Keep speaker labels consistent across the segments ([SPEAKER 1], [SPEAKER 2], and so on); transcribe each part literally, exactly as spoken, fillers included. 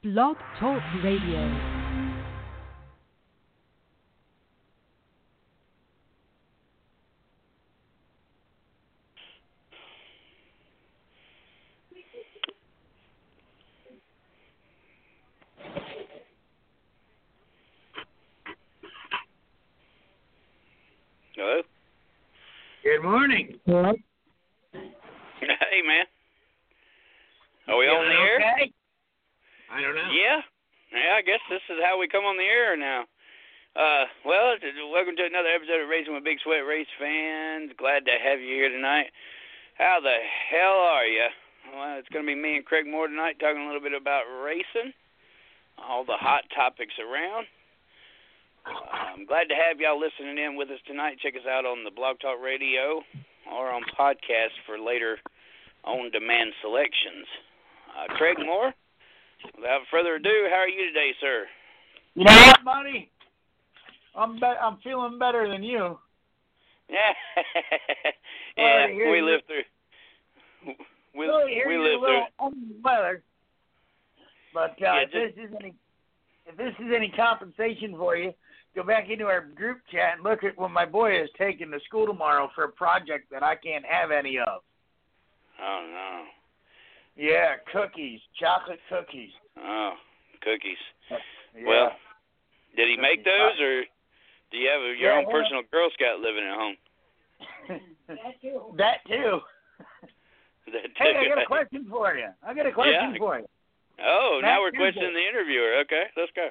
[SPEAKER 1] Blog Talk Radio.
[SPEAKER 2] Hello?
[SPEAKER 3] Good morning.
[SPEAKER 4] Hello?
[SPEAKER 2] Hey, man. Are we
[SPEAKER 3] You
[SPEAKER 2] on the air?
[SPEAKER 3] Okay? I don't know.
[SPEAKER 2] Yeah. Yeah, I guess this is how we come on the air now. Uh, well, welcome to another episode of Racing with Big Sweat Race Fans. Glad to have you here tonight. How the hell are you? Well, it's going to be me and Craig Moore tonight talking a little bit about racing, all the hot topics around. Uh, I'm glad to have y'all listening in with us tonight. Check us out on the Blog Talk Radio or on podcast for later on-demand selections. Uh, Craig Moore, without further ado, how are you today, sir?
[SPEAKER 4] You know what, buddy? I'm be- I'm feeling better than you.
[SPEAKER 2] Yeah,
[SPEAKER 4] Sorry
[SPEAKER 2] yeah.
[SPEAKER 4] to hear
[SPEAKER 2] We
[SPEAKER 4] you.
[SPEAKER 2] live through. We
[SPEAKER 4] Sorry to hear
[SPEAKER 2] we
[SPEAKER 4] you're
[SPEAKER 2] live
[SPEAKER 4] a little under the weather. But uh,
[SPEAKER 2] Yeah,
[SPEAKER 4] if this is any if this is any compensation for you, go back into our group chat and look at what my boy is taking to school tomorrow for a project that I can't have any of.
[SPEAKER 2] Oh no.
[SPEAKER 4] Yeah, cookies, chocolate cookies.
[SPEAKER 2] Oh, cookies.
[SPEAKER 4] Yeah.
[SPEAKER 2] Well, did he make those, or do you have a, your
[SPEAKER 4] Yeah,
[SPEAKER 2] own
[SPEAKER 4] yeah.
[SPEAKER 2] personal Girl Scout living at home?
[SPEAKER 4] that too. That too.
[SPEAKER 2] That
[SPEAKER 4] Hey,
[SPEAKER 2] too.
[SPEAKER 4] I got a question for you. I got a question
[SPEAKER 2] Yeah.
[SPEAKER 4] for you.
[SPEAKER 2] Oh,
[SPEAKER 4] Matt
[SPEAKER 2] now we're
[SPEAKER 4] Kenseth.
[SPEAKER 2] questioning the interviewer. Okay, let's go.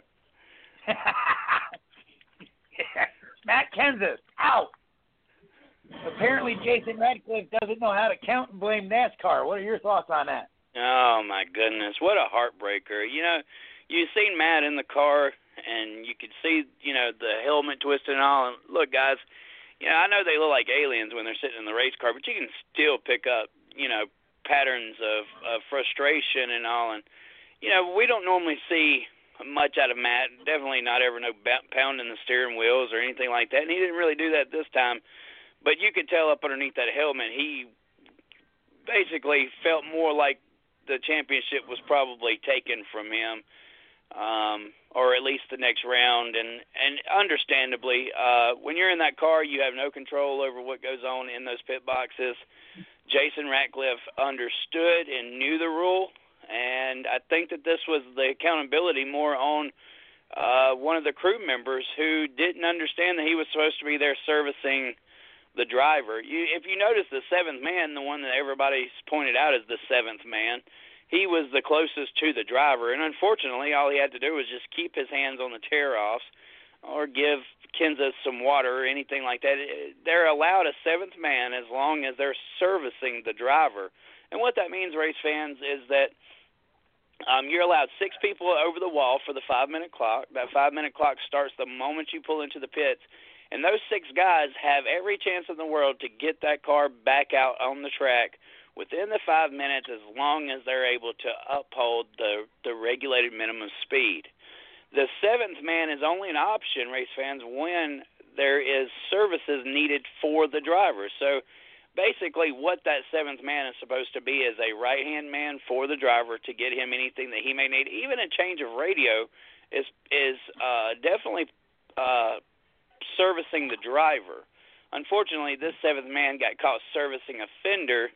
[SPEAKER 4] Matt Kenseth, out. Apparently, Jason Radcliffe doesn't know how to count and blame NASCAR. What are your thoughts on that?
[SPEAKER 2] Oh my goodness, what a heartbreaker! You know, you seen Matt in the car, and you could see, you know, the helmet twisted and all. And look, guys, you know, I know they look like aliens when they're sitting in the race car, but you can still pick up, you know, patterns of, of frustration and all. And you know, we don't normally see much out of Matt. Definitely not ever no pounding the steering wheels or anything like that. And he didn't really do that this time. But you could tell up underneath that helmet, he basically felt more like the championship was probably taken from him, um, or at least the next round. And, and understandably, uh, when you're in that car, you have no control over what goes on in those pit boxes. Jason Ratcliffe understood and knew the rule, and I think that this was the accountability more on uh, one of the crew members who didn't understand that he was supposed to be there servicing the driver. You, if you notice the seventh man, the one that everybody's pointed out as the seventh man, he was the closest to the driver, and unfortunately all he had to do was just keep his hands on the tear-offs or give Kenseth some water or anything like that. They're allowed a seventh man as long as they're servicing the driver. And what that means, race fans, is that um, you're allowed six people over the wall for the five-minute clock. That five-minute clock starts the moment you pull into the pits. And those six guys have every chance in the world to get that car back out on the track within the five minutes as long as they're able to uphold the, the regulated minimum speed. The seventh man is only an option, race fans, when there is services needed for the driver. So basically what that seventh man is supposed to be is a right-hand man for the driver to get him anything that he may need. Even a change of radio is, is uh, definitely uh, – servicing the driver. Unfortunately, this seventh man got caught servicing a fender,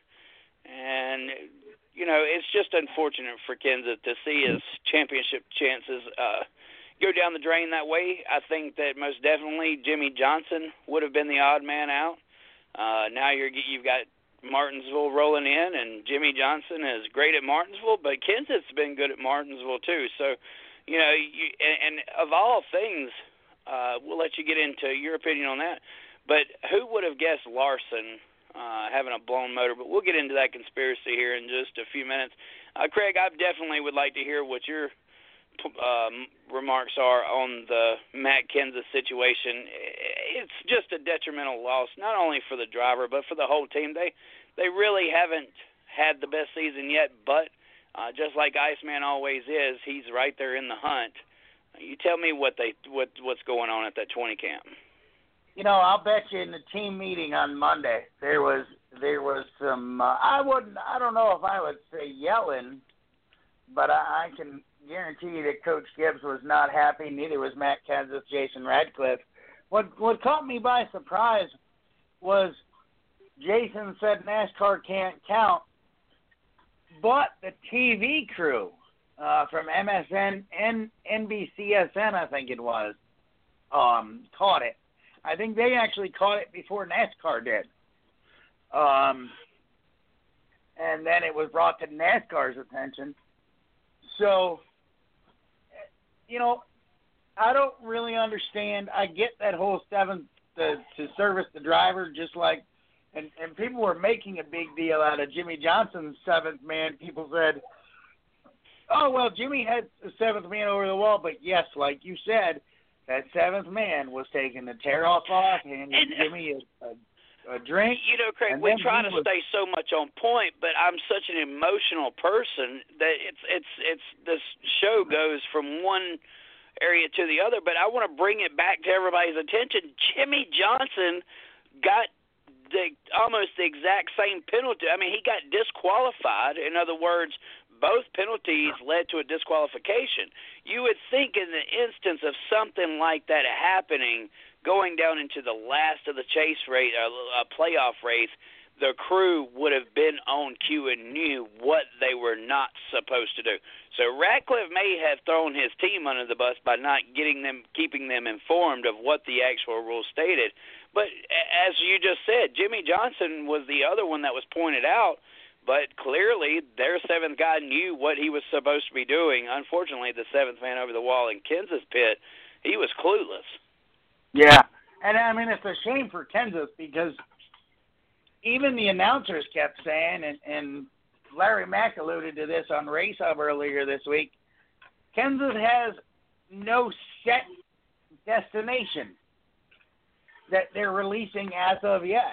[SPEAKER 2] and, you know, it's just unfortunate for Kenseth to see his championship chances uh, go down the drain that way. I think that most definitely Jimmy Johnson would have been the odd man out. Uh, now you're, you've got Martinsville rolling in, and Jimmy Johnson is great at Martinsville, but Kenseth's been good at Martinsville too. So, you know, you, and, and of all things, Uh, we'll let you get into your opinion on that. But who would have guessed Larson uh, having a blown motor? But we'll get into that conspiracy here in just a few minutes. Uh, Craig, I definitely would like to hear what your um, remarks are on the Matt Kenseth situation. It's just a detrimental loss, not only for the driver, but for the whole team. They they really haven't had the best season yet, but uh, just like Iceman always is, he's right there in the hunt. You tell me what they what what's going on at that twenty camp.
[SPEAKER 4] You know, I'll bet you in the team meeting on Monday there was there was some. Uh, I wouldn't. I don't know if I would say yelling, but I, I can guarantee you that Coach Gibbs was not happy. Neither was Matt Kenseth, Jason Radcliffe. What what caught me by surprise was Jason said NASCAR can't count, but the T V crew uh, from M S N and N B C S N, I think it was, um, caught it. I think they actually caught it before NASCAR did. Um, and then it was brought to NASCAR's attention. So, you know, I don't really understand. I get that whole seventh to, to service the driver, just like, and, and people were making a big deal out of Jimmy Johnson's seventh man. People said, oh, well, Jimmy had a seventh man over the wall. But, yes, like you said, that seventh man was taking the tear off off, and, and Jimmy a, a a drink.
[SPEAKER 2] You know, Craig, we try to was... stay so much on point, but I'm such an emotional person that it's it's it's this show goes from one area to the other. But I want to bring it back to everybody's attention. Jimmy Johnson got the almost the exact same penalty. I mean, he got disqualified. In other words, both penalties led to a disqualification. You would think in the instance of something like that happening, going down into the last of the chase race, a uh, playoff race, the crew would have been on cue and knew what they were not supposed to do. So Radcliffe may have thrown his team under the bus by not getting them, keeping them informed of what the actual rule stated. But as you just said, Jimmy Johnson was the other one that was pointed out. But clearly, their seventh guy knew what he was supposed to be doing. Unfortunately, the seventh man over the wall in Kenseth's pit, he was clueless.
[SPEAKER 4] Yeah, and I mean, it's a shame for Kenseth because even the announcers kept saying, and, and Larry Mack alluded to this on Race Hub earlier this week, Kenseth has no set destination that they're releasing as of yet.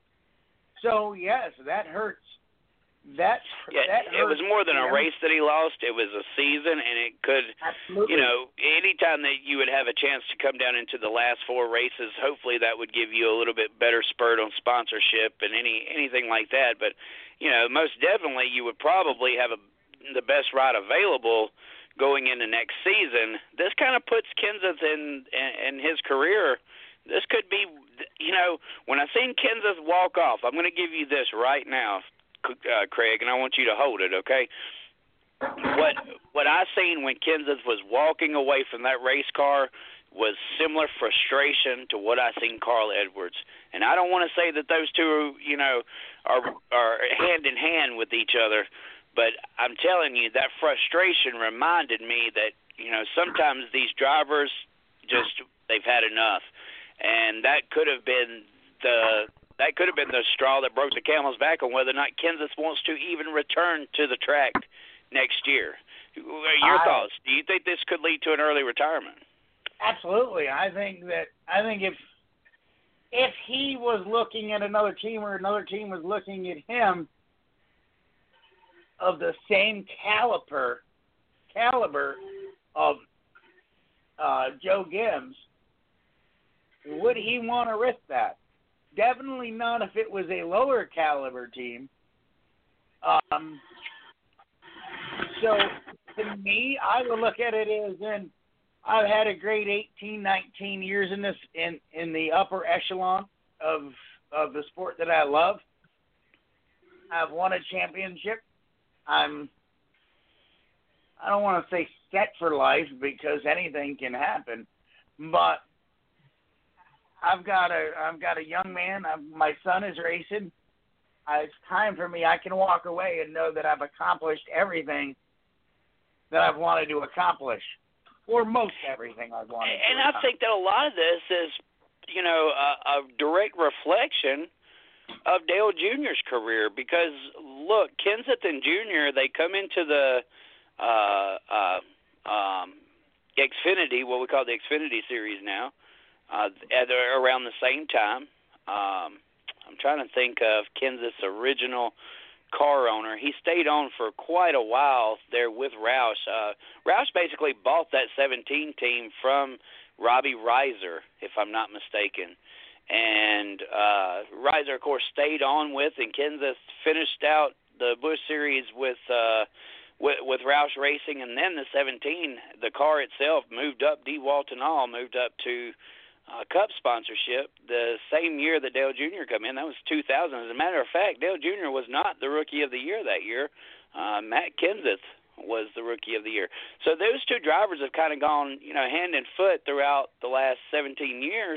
[SPEAKER 4] So, yes, that hurts. That,
[SPEAKER 2] yeah,
[SPEAKER 4] that
[SPEAKER 2] it was more than a race that he lost. It was a season, and it could,
[SPEAKER 4] Absolutely.
[SPEAKER 2] you know, anytime that you would have a chance to come down into the last four races, hopefully that would give you a little bit better spurt on sponsorship and any anything like that. But, you know, most definitely you would probably have a, the best ride available going into next season. This kind of puts Kenseth in, in, in his career. This could be, you know, when I seen Kenseth walk off, I'm going to give you this right now, Uh, Craig, and I want you to hold it, okay? What what I seen when Kenseth was walking away from that race car was similar frustration to what I seen Carl Edwards. And I don't want to say that those two, you know, are are hand in hand with each other, but I'm telling you that frustration reminded me that, you know, sometimes these drivers just they've had enough, and that could have been the. That could have been the straw that broke the camel's back on whether or not Kenseth wants to even return to the track next year. Your
[SPEAKER 4] I,
[SPEAKER 2] thoughts? Do you think this could lead to an early retirement?
[SPEAKER 4] Absolutely. I think that I think if if he was looking at another team or another team was looking at him of the same caliber caliber of uh, Joe Gibbs, would he want to risk that? Definitely not if it was a lower caliber team. Um, so, to me, I would look at it as in I've had a great eighteen, nineteen years in this in, in the upper echelon of of the sport that I love. I've won a championship. I'm I don't want to say set for life because anything can happen, but I've got a I've got a young man. I'm, my son is racing. Uh, it's time for me. I can walk away and know that I've accomplished everything that I've wanted to accomplish, or most everything I've wanted.
[SPEAKER 2] And
[SPEAKER 4] to
[SPEAKER 2] I
[SPEAKER 4] accomplish.
[SPEAKER 2] think that a lot of this is, you know, a, a direct reflection of Dale Junior's career. Because look, Kenseth and Junior, they come into the uh, uh, um, Xfinity, what we call the Xfinity Series now. Uh, at around the same time. Um, I'm trying to think of Kenseth's original car owner. He stayed on for quite a while there with Roush. Uh, Roush basically bought that seventeen team from Robbie Reiser, if I'm not mistaken. And uh, Reiser, of course, stayed on with, and Kenseth finished out the Busch Series with uh, with, with Roush Racing, and then the seventeen, the car itself moved up. D. Walton All moved up to uh, Cup sponsorship the same year that Dale Junior come in. That was two thousand. As a matter of fact, Dale Junior was not the Rookie of the Year that year. Uh, Matt Kenseth was the Rookie of the Year. So those two drivers have kind of gone, you know, hand and foot throughout the last seventeen years.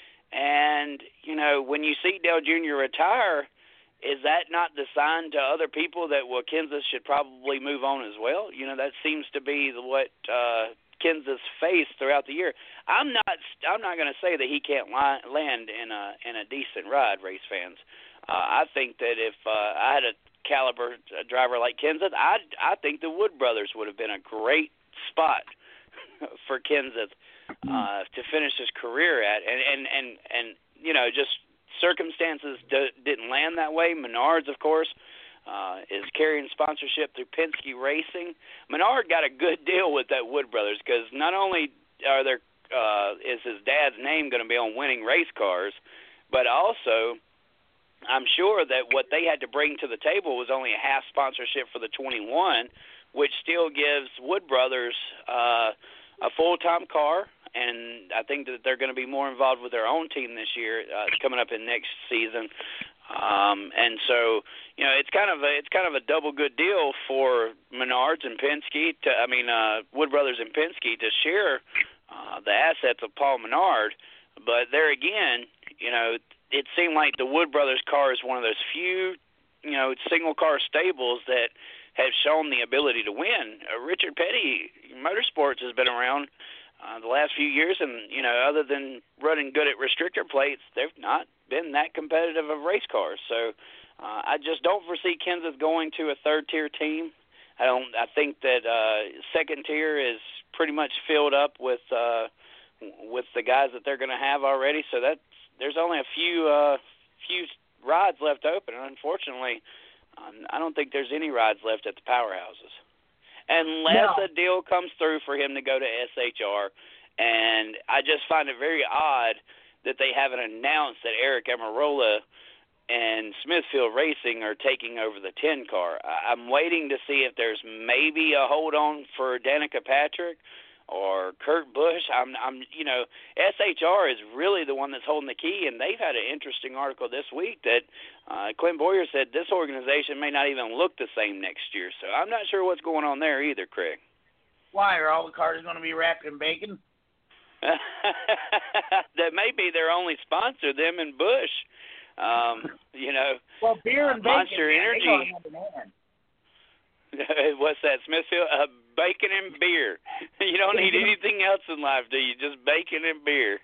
[SPEAKER 2] And, you know, when you see Dale Junior retire, is that not the sign to other people that, well, Kenseth should probably move on as well? You know, that seems to be the, what uh, Kenseth faced throughout the year. I'm not I'm not going to say that he can't li- land in a in a decent ride, race fans. Uh, I think that if uh, I had a caliber driver like Kenseth, I I think the Wood brothers would have been a great spot for Kenseth uh, to finish his career at, and and and, and you know, just circumstances d- didn't land that way. Menards, of course, uh, is carrying sponsorship through Penske Racing. Menard got a good deal with that Wood brothers, because not only are there uh, is his dad's name going to be on winning race cars, but also I'm sure that what they had to bring to the table was only a half sponsorship for the twenty-one, which still gives Wood Brothers uh, a full-time car, and I think that they're going to be more involved with their own team this year, uh, coming up in next season. Um, and so, you know, it's kind of a, it's kind of a double good deal for Menards and Penske to, I mean, uh, Wood Brothers and Penske to share uh, the assets of Paul Menard. But there again, you know, it seemed like the Wood Brothers car is one of those few, you know, single-car stables that have shown the ability to win. Uh, Richard Petty Motorsports has been around uh, the last few years, and, you know, other than running good at restrictor plates, they've not been that competitive of race cars. So uh, I just don't foresee Kenseth going to a third-tier team. I don't. I think that uh, second tier is pretty much filled up with uh, with the guys that they're going to have already. So that's there's only a few uh, few rides left open. And unfortunately, um, I don't think there's any rides left at the powerhouses, unless
[SPEAKER 4] no.
[SPEAKER 2] a deal comes through for him to go to S H R. And I just find it very odd that they haven't announced that Eric Almirola and Smithfield Racing are taking over the ten car. I'm waiting to see if there's maybe a hold on for Danica Patrick or Kurt Busch. I'm, I'm, you know, S H R is really the one that's holding the key, and they've had an interesting article this week that uh, Clint Boyer said this organization may not even look the same next year. So I'm not sure what's going on there either, Craig.
[SPEAKER 4] Why, are all the cars going to be wrapped in bacon?
[SPEAKER 2] That may be their only sponsor, them and Busch. Um, you know,
[SPEAKER 4] well, beer and
[SPEAKER 2] uh,
[SPEAKER 4] bacon,
[SPEAKER 2] Monster
[SPEAKER 4] man,
[SPEAKER 2] Energy.
[SPEAKER 4] they go hand in hand.
[SPEAKER 2] What's that, Smithfield? Uh, bacon and beer. You don't need anything else in life, do you? Just bacon and beer.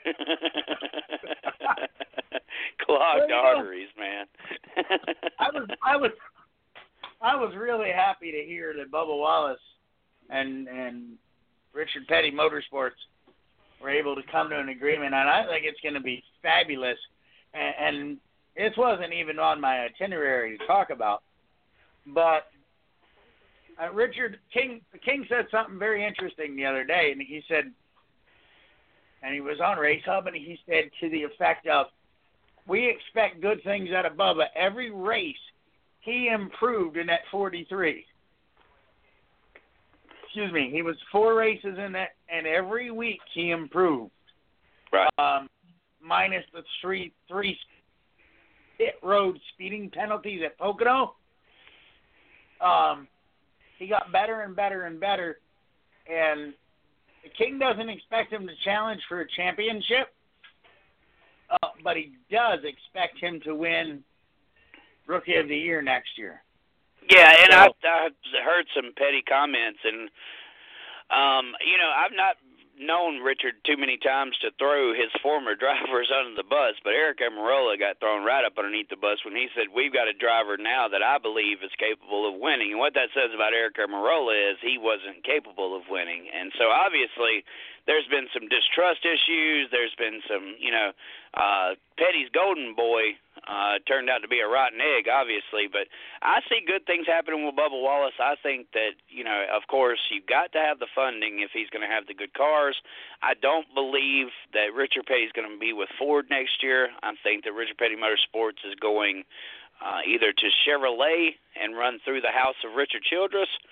[SPEAKER 2] Clogged arteries, man.
[SPEAKER 4] I was, I was, I was really happy to hear that Bubba Wallace and and Richard Petty Motorsports were able to come to an agreement, and I think it's going to be fabulous. And, and this wasn't even on my itinerary to talk about, but uh, Richard King King said something very interesting the other day, and he said, and he was on Race Hub, and he said to the effect of, "We expect good things out of Bubba. Every race, he improved in that forty-three." Excuse me. He was four races in that, and every week he improved.
[SPEAKER 2] Right.
[SPEAKER 4] Um, minus the three three pit road speeding penalties at Pocono. Um, he got better and better and better, and the King doesn't expect him to challenge for a championship, uh, but he does expect him to win Rookie of the Year next year.
[SPEAKER 2] Yeah, and
[SPEAKER 4] so,
[SPEAKER 2] I've, I've heard some petty comments, and, um, you know, I've not known Richard too many times to throw his former drivers under the bus, but Eric Almirola got thrown right up underneath the bus when he said, we've got a driver now that I believe is capable of winning. And what that says about Eric Almirola is he wasn't capable of winning. And so obviously there's been some distrust issues. There's been some, you know, uh, Petty's golden boy uh, turned out to be a rotten egg, obviously. But I see good things happening with Bubba Wallace. I think that, you know, of course, you've got to have the funding if he's going to have the good cars. I don't believe that Richard Petty's going to be with Ford next year. I think that Richard Petty Motorsports is going uh, either to Chevrolet and run through the house of Richard Childress,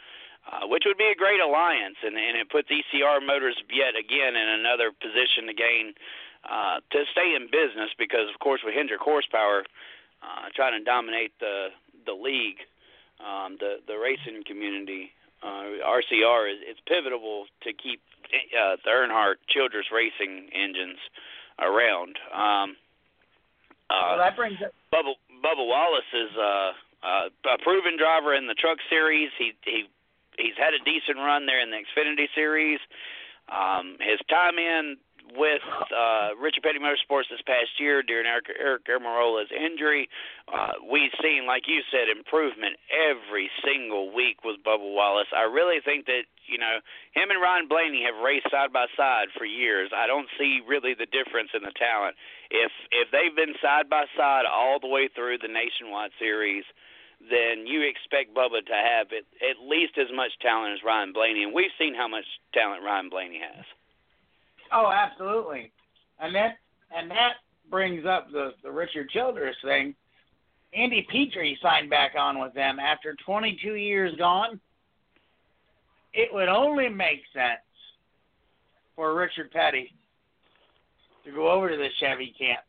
[SPEAKER 2] uh, which would be a great alliance, and, and it puts E C R Motors yet again in another position to gain uh, to stay in business because, of course, with Hendrick Horsepower uh, trying to dominate the the league, um, the the racing community, uh, R C R is it's pivotal to keep uh, the Earnhardt Childress racing engines around. Um, uh,
[SPEAKER 4] well, that brings up
[SPEAKER 2] Bubba, Bubba Wallace is uh, uh, a proven driver in the Truck Series. He he he's had a decent run there in the Xfinity Series. Um, his time in with uh, Richard Petty Motorsports this past year during Eric, Eric Almirola's injury, uh, we've seen, like you said, improvement every single week with Bubba Wallace. I really think that, you know, him and Ryan Blaney have raced side by side for years. I don't see really the difference in the talent. If if they've been side by side all the way through the Nationwide Series, then you expect Bubba to have at, at least as much talent as Ryan Blaney, and we've seen how much talent Ryan Blaney has.
[SPEAKER 4] Oh, absolutely, and that and that brings up the the Richard Childress thing. Andy Petrie signed back on with them after twenty-two years gone. It would only make sense for Richard Petty to go over to the Chevy camp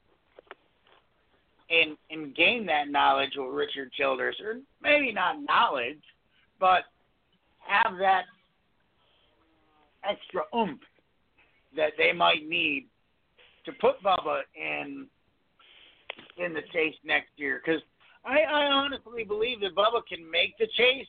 [SPEAKER 4] and and gain that knowledge with Richard Childress, or maybe not knowledge, but have that extra oomph that they might need to put Bubba in in the chase next year. Because I, I honestly believe that Bubba can make the chase.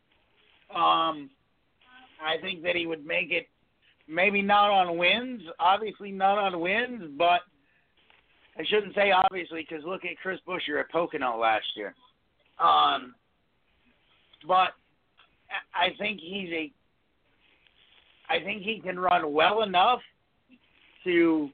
[SPEAKER 4] Um, I think that he would make it maybe not on wins, obviously not on wins, but I shouldn't say obviously because look at Chris Buescher at Pocono last year. Um, but I think he's a I think he can run well enough to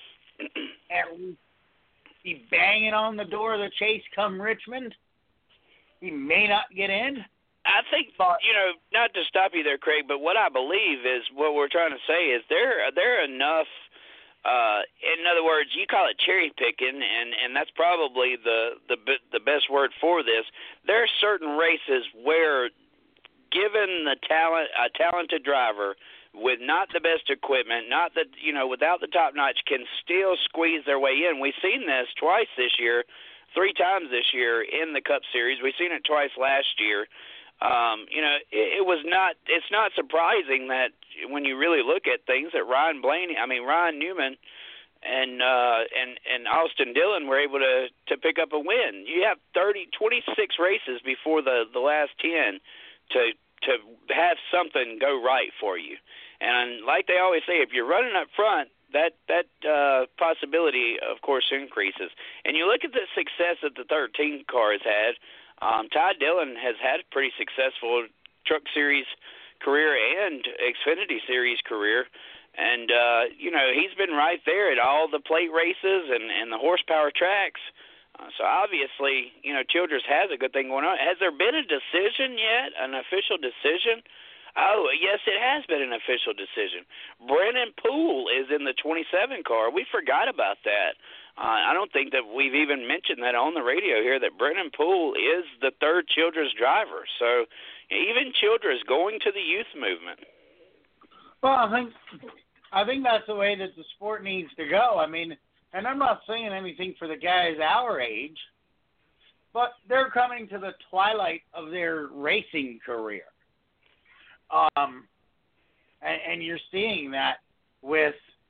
[SPEAKER 4] at least be banging on the door of the chase come Richmond. He may not get in.
[SPEAKER 2] I think,
[SPEAKER 4] but,
[SPEAKER 2] you know, not to stop you there, Craig, but what I believe is what we're trying to say is there there are enough, uh, in other words, you call it cherry picking, and, and that's probably the, the, the best word for this. There are certain races where, given the talent, a talented driver with not the best equipment, not the, you know, without the top notch, can still squeeze their way in. We've seen this twice this year, three times this year in the Cup Series. We've seen it twice last year. Um, you know, it, it was not. It's not surprising that when you really look at things, that Ryan Blaney, I mean Ryan Newman, and uh, and and Austin Dillon were able to to pick up a win. You have thirty, twenty-six races before the the last ten to to have something go right for you. And like they always say, if you're running up front, that that uh, possibility, of course, increases. And you look at the success that the thirteen car has had. Um, Ty Dillon has had a pretty successful Truck Series career and Xfinity Series career. And, uh, you know, he's been right there at all the plate races and, and the horsepower tracks. Uh, so obviously, you know, Childress has a good thing going on. Has there been a decision yet, an official decision? Oh, yes, it has been an official decision. Brennan Poole is in the twenty-seven car. We forgot about that. Uh, I don't think that we've even mentioned that on the radio here, that Brennan Poole is the third Childress driver. So even Childress going to the youth movement.
[SPEAKER 4] Well, I think I think that's the way that the sport needs to go. I mean, and I'm not saying anything for the guys our age, but they're coming to the twilight of their racing career. Um, and, and you're seeing that with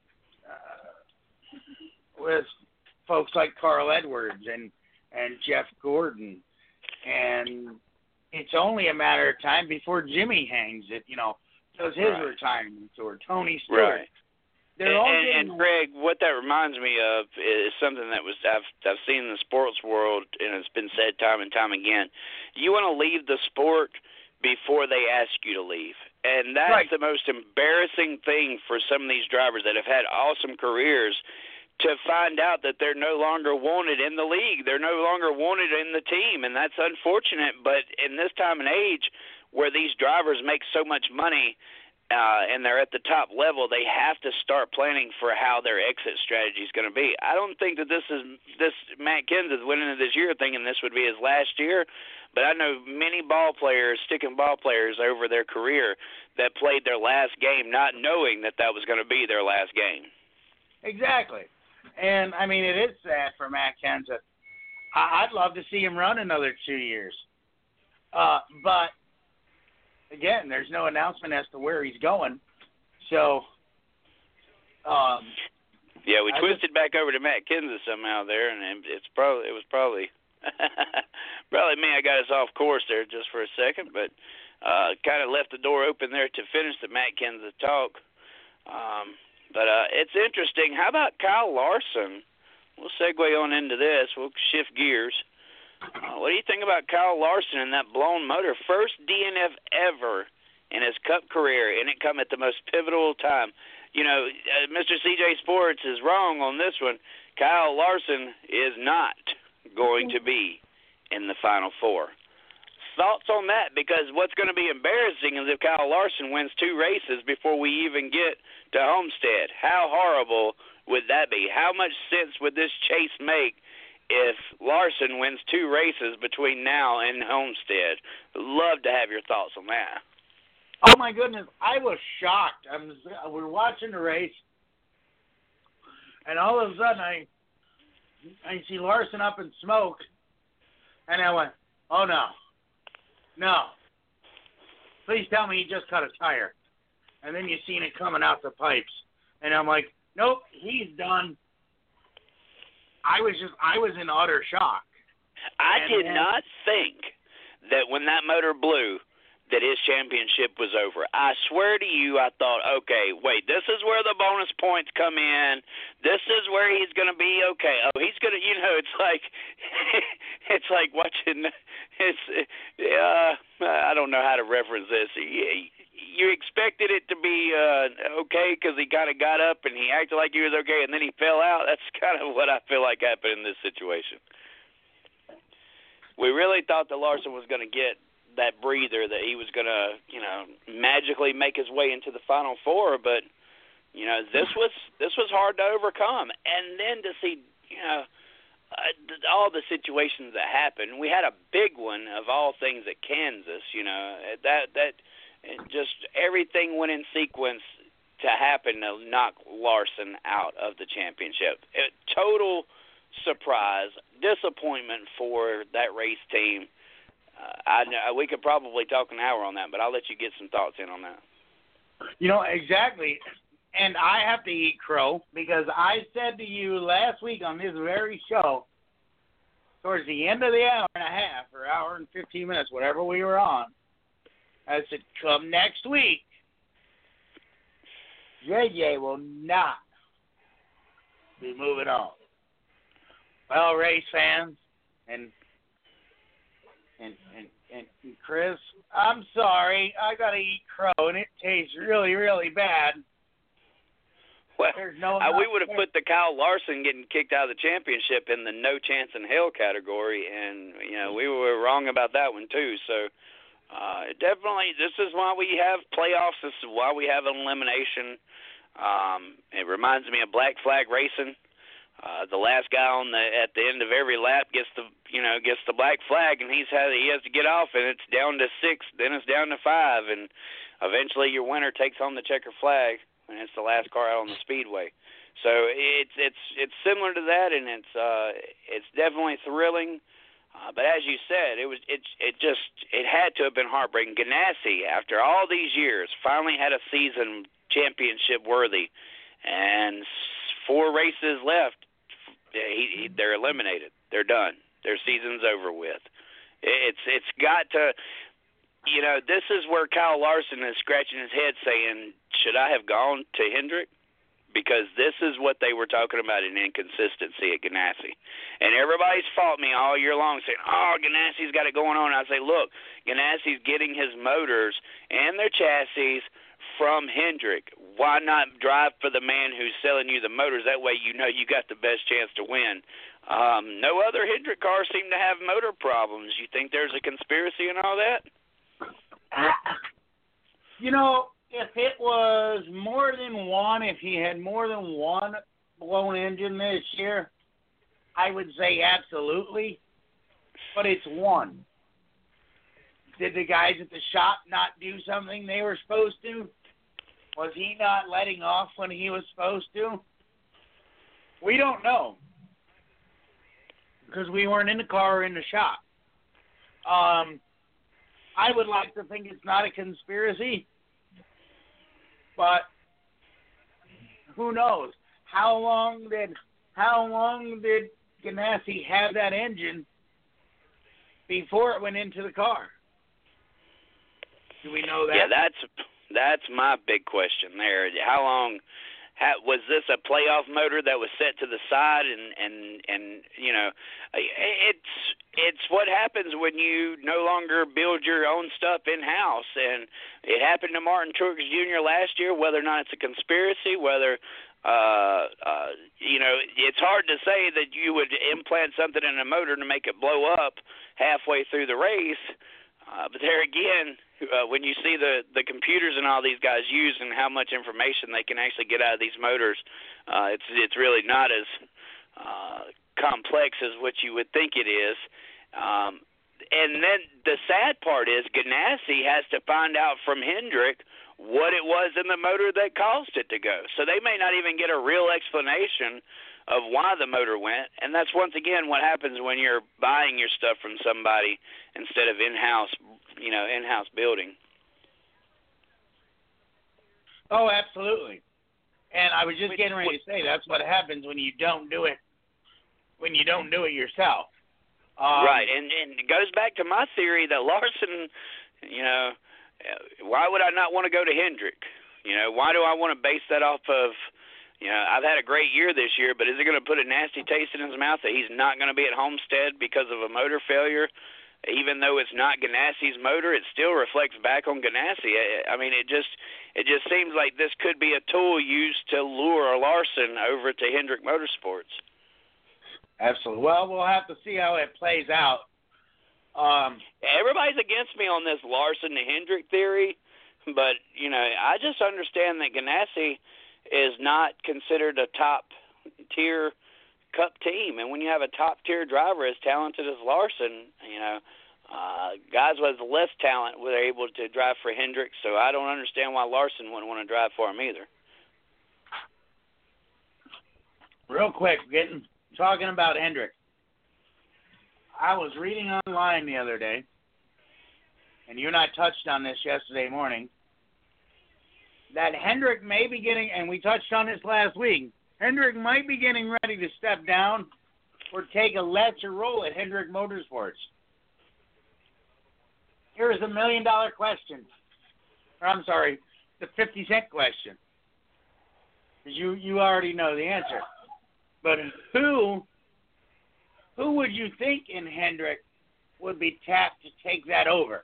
[SPEAKER 4] uh, with folks like Carl Edwards and, and Jeff Gordon, and it's only a matter of time before Jimmy hangs it, you know, does his
[SPEAKER 2] right.
[SPEAKER 4] retirement, or Tony Stewart.
[SPEAKER 2] Right.
[SPEAKER 4] They're
[SPEAKER 2] and,
[SPEAKER 4] all
[SPEAKER 2] and,
[SPEAKER 4] getting...
[SPEAKER 2] and Greg, what that reminds me of is something that was I've I've seen in the sports world, and it's been said time and time again. You want to leave the sport before they ask you to leave. And that's
[SPEAKER 4] right.
[SPEAKER 2] the most embarrassing thing for some of these drivers that have had awesome careers, to find out that they're no longer wanted in the league. They're no longer wanted in the team, and that's unfortunate. But in this time and age where these drivers make so much money uh, and they're at the top level, they have to start planning for how their exit strategy is going to be. I don't think that this is this Matt Kenseth went into this year thinking this would be his last year, but I know many ball players, sticking ball players over their career that played their last game not knowing that that was going to be their last game.
[SPEAKER 4] Exactly. And, I mean, it is sad for Matt Kenseth. I'd love to see him run another two years. Uh, but, again, there's no announcement as to where he's going. So, um,
[SPEAKER 2] yeah, we
[SPEAKER 4] I
[SPEAKER 2] twisted back over to Matt Kenseth somehow there, and it's probably it was probably probably me. I got us off course there just for a second, but uh, kind of left the door open there to finish the Matt Kenseth talk. Um, but uh, it's interesting. How about Kyle Larson? We'll segue on into this. We'll shift gears. Uh, what do you think about Kyle Larson and that blown motor? First D N F ever in his Cup career, and it come at the most pivotal time. You know, uh, Mister C J Sports is wrong on this one. Kyle Larson is not going to be in the Final Four. Thoughts on that? Because what's going to be embarrassing is if Kyle Larson wins two races before we even get to Homestead. How horrible would that be? How much sense would this chase make if Larson wins two races between now and Homestead? Love to have your thoughts on that.
[SPEAKER 4] Oh, my goodness. I was shocked. I was, we were watching the race, and all of a sudden I I see Larson up in smoke, and I went, oh, no. No. Please tell me he just cut a tire. And then you seen it coming out the pipes. And I'm like, nope, he's done. I was just, I was in utter shock.
[SPEAKER 2] I
[SPEAKER 4] and,
[SPEAKER 2] did
[SPEAKER 4] and,
[SPEAKER 2] not think that when that motor blew that his championship was over. I swear to you, I thought, okay, wait, this is where the bonus points come in. This is where he's going to be okay. Oh, he's going to, you know, it's like, it's like watching, it's, uh, I don't know how to reference this. You, you expected it to be uh, okay because he kind of got up and he acted like he was okay, and then he fell out. That's kind of what I feel like happened in this situation. We really thought that Larson was going to get that breather, that he was going to, you know, magically make his way into the Final Four, but, you know, this was this was hard to overcome. And then to see, you know, uh, all the situations that happened. We had a big one of all things at Kansas, you know, that, that just everything went in sequence to happen to knock Larson out of the championship. It, total surprise, disappointment for that race team. Uh, I know we could probably talk an hour on that, but I'll let you get some thoughts in on that.
[SPEAKER 4] You know, exactly. And I have to eat crow because I said to you last week on this very show, towards the end of the hour and a half or hour and fifteen minutes, whatever we were on, I said, come next week, J J will not be moving on. Well, race fans and And, and and Chris, I'm sorry, I gotta eat crow, and it tastes really, really bad.
[SPEAKER 2] Well,
[SPEAKER 4] There's no
[SPEAKER 2] uh, we would have put the Kyle Larson getting kicked out of the championship in the no chance in hell category, and you know we were wrong about that one too. So uh, definitely, this is why we have playoffs. This is why we have an elimination. Um, it reminds me of Black Flag Racing. Uh, the last guy on the at the end of every lap gets the you know gets the black flag, and he's had he has to get off, and it's down to six, then it's down to five, and eventually your winner takes home the checker flag, and it's the last car out on the speedway. So it's it's it's similar to that, and it's uh, it's definitely thrilling. Uh, but as you said, it was it it just it had to have been heartbreaking. Ganassi, after all these years, finally had a season championship worthy, and four races left. He, he, they're eliminated. They're done. Their season's over with. It's it's got to, you know, this is where Kyle Larson is scratching his head saying, should I have gone to Hendrick? Because this is what they were talking about in inconsistency at Ganassi. And everybody's fought me all year long saying, oh, Ganassi's got it going on. I say, look, Ganassi's getting his motors and their chassis from Hendrick. Why not drive for the man who's selling you the motors? That way you know you got the best chance to win. Um, no other Hendrick cars seem to have motor problems. You think there's a conspiracy in all that?
[SPEAKER 4] You know, if it was more than one, if he had more than one blown engine this year, I would say absolutely. But it's one. Did the guys at the shop not do something they were supposed to? Was he not letting off when he was supposed to? We don't know because we weren't in the car or in the shop. Um, I would like to think it's not a conspiracy, but who knows? How long did how long did Ganassi have that engine before it went into the car? Do we know that?
[SPEAKER 2] Yeah, that's that's my big question there. How long how, was this a playoff motor that was set to the side, and and and you know, it's it's what happens when you no longer build your own stuff in house, and it happened to Martin Truex Junior last year. Whether or not it's a conspiracy, whether uh, uh, you know, it's hard to say that you would implant something in a motor to make it blow up halfway through the race. Uh, but there again, uh, when you see the, the computers and all these guys use and how much information they can actually get out of these motors, uh, it's it's really not as uh, complex as what you would think it is. Um, and then the sad part is Ganassi has to find out from Hendrick what it was in the motor that caused it to go. So they may not even get a real explanation of why the motor went, and that's once again what happens when you're buying your stuff from somebody instead of in-house, you know, in-house building.
[SPEAKER 4] Oh, absolutely. And I was just getting ready to say that's what happens when you don't do it. When you don't do it yourself. Um,
[SPEAKER 2] right, and and it goes back to my theory that Larson, you know, why would I not want to go to Hendrick? You know, why do I want to base that off of? You know, I've had a great year this year, but is it going to put a nasty taste in his mouth that he's not going to be at Homestead because of a motor failure? Even though it's not Ganassi's motor, it still reflects back on Ganassi. I, I mean, it just it just seems like this could be a tool used to lure Larson over to Hendrick Motorsports.
[SPEAKER 4] Absolutely. Well, we'll have to see how it plays out. Um,
[SPEAKER 2] Everybody's against me on this Larson to Hendrick theory, but, you know, I just understand that Ganassi is not considered a top-tier Cup team. And when you have a top-tier driver as talented as Larson, you know, uh, guys with less talent were able to drive for Hendrick, so I don't understand why Larson wouldn't want to drive for him either.
[SPEAKER 4] Real quick, getting talking about Hendrick. I was reading online the other day, and you and I touched on this yesterday morning, that Hendrick may be getting, and we touched on this last week, Hendrick might be getting ready to step down or take a lesser role at Hendrick Motorsports. Here's a million-dollar question. Or, I'm sorry, the fifty-cent question. Because you, you already know the answer. But who, who would you think in Hendrick would be tapped to take that over?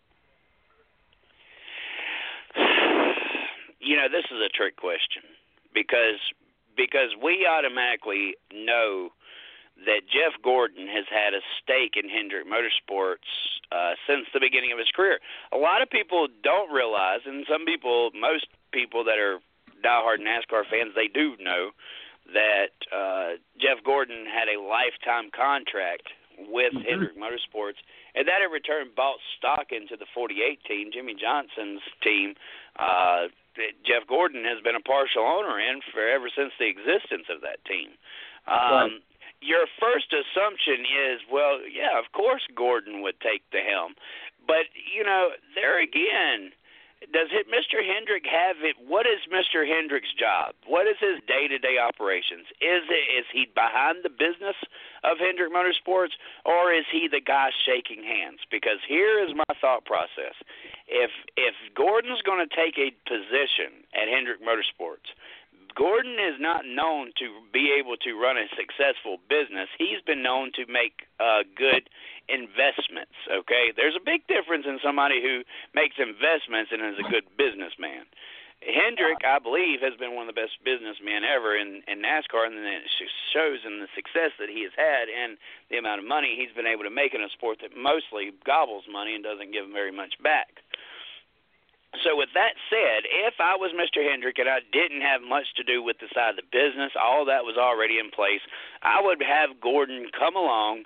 [SPEAKER 2] You know, this is a trick question because because we automatically know that Jeff Gordon has had a stake in Hendrick Motorsports uh, since the beginning of his career. A lot of people don't realize, and some people, most people that are diehard NASCAR fans, they do know that uh, Jeff Gordon had a lifetime contract with mm-hmm. Hendrick Motorsports, and that in return bought stock into the forty-eight team, Jimmy Johnson's team. Uh, Jeff Gordon has been a partial owner in for ever since the existence of that team. Um, right. Your first assumption is, well, yeah, of course Gordon would take the helm. But, you know, there again, does it, Mister Hendrick have it? What is Mister Hendrick's job? What is his day-to-day operations? Is it, is he behind the business of Hendrick Motorsports, or is he the guy shaking hands? Because here is my thought process. If if Gordon's going to take a position at Hendrick Motorsports, Gordon is not known to be able to run a successful business. He's been known to make uh, good investments, okay? There's a big difference in somebody who makes investments and is a good businessman. Hendrick, I believe, has been one of the best businessmen ever in, in NASCAR, and it shows in the success that he has had and the amount of money he's been able to make in a sport that mostly gobbles money and doesn't give him very much back. So with that said, if I was Mister Hendrick and I didn't have much to do with the side of the business, all that was already in place, I would have Gordon come along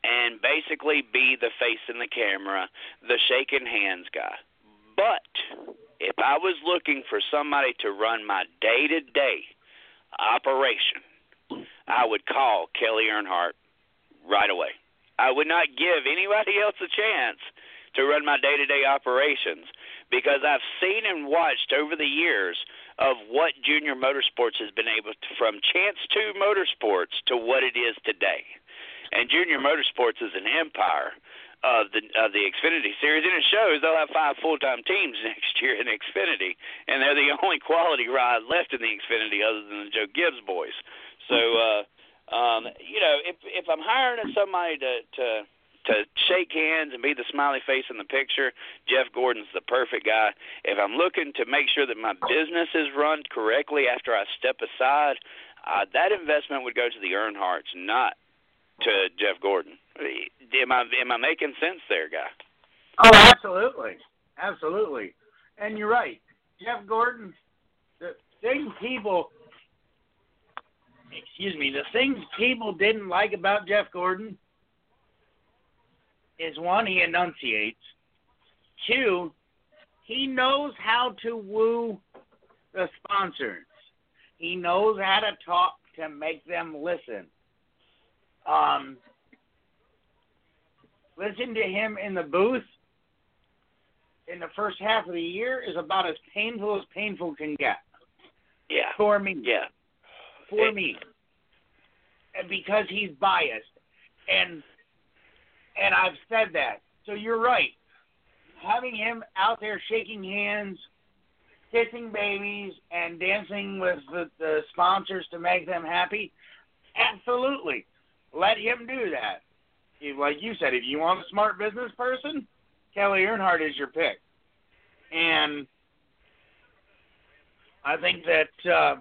[SPEAKER 2] and basically be the face in the camera, the shaking hands guy. But if I was looking for somebody to run my day-to-day operation, I would call Kelly Earnhardt right away. I would not give anybody else a chance to run my day-to-day operations because I've seen and watched over the years of what Junior Motorsports has been able to, from Chance two Motorsports to what it is today. And Junior Motorsports is an empire of the of the Xfinity Series, and it shows they'll have five full-time teams next year in Xfinity, and they're the only quality ride left in the Xfinity other than the Joe Gibbs boys. So, uh, um, you know, if if I'm hiring somebody to, to to shake hands and be the smiley face in the picture, Jeff Gordon's the perfect guy. If I'm looking to make sure that my business is run correctly after I step aside, uh, that investment would go to the Earnhardts, not to Jeff Gordon. Am I am I making sense there, guy?
[SPEAKER 4] Oh, absolutely, absolutely. And you're right, Jeff Gordon. The thing people, excuse me, the things people didn't like about Jeff Gordon is, one, he enunciates. Two, he knows how to woo the sponsors. He knows how to talk to make them listen. Um, listen to him in the booth in the first half of the year is about as painful as painful can get.
[SPEAKER 2] Yeah.
[SPEAKER 4] For me.
[SPEAKER 2] Yeah.
[SPEAKER 4] For
[SPEAKER 2] it,
[SPEAKER 4] me. And because he's biased. And and I've said that. So you're right. Having him out there shaking hands, kissing babies, and dancing with the, the sponsors to make them happy, absolutely. Let him do that. If, like you said, if you want a smart business person, Kelly Earnhardt is your pick. And I think that... Uh,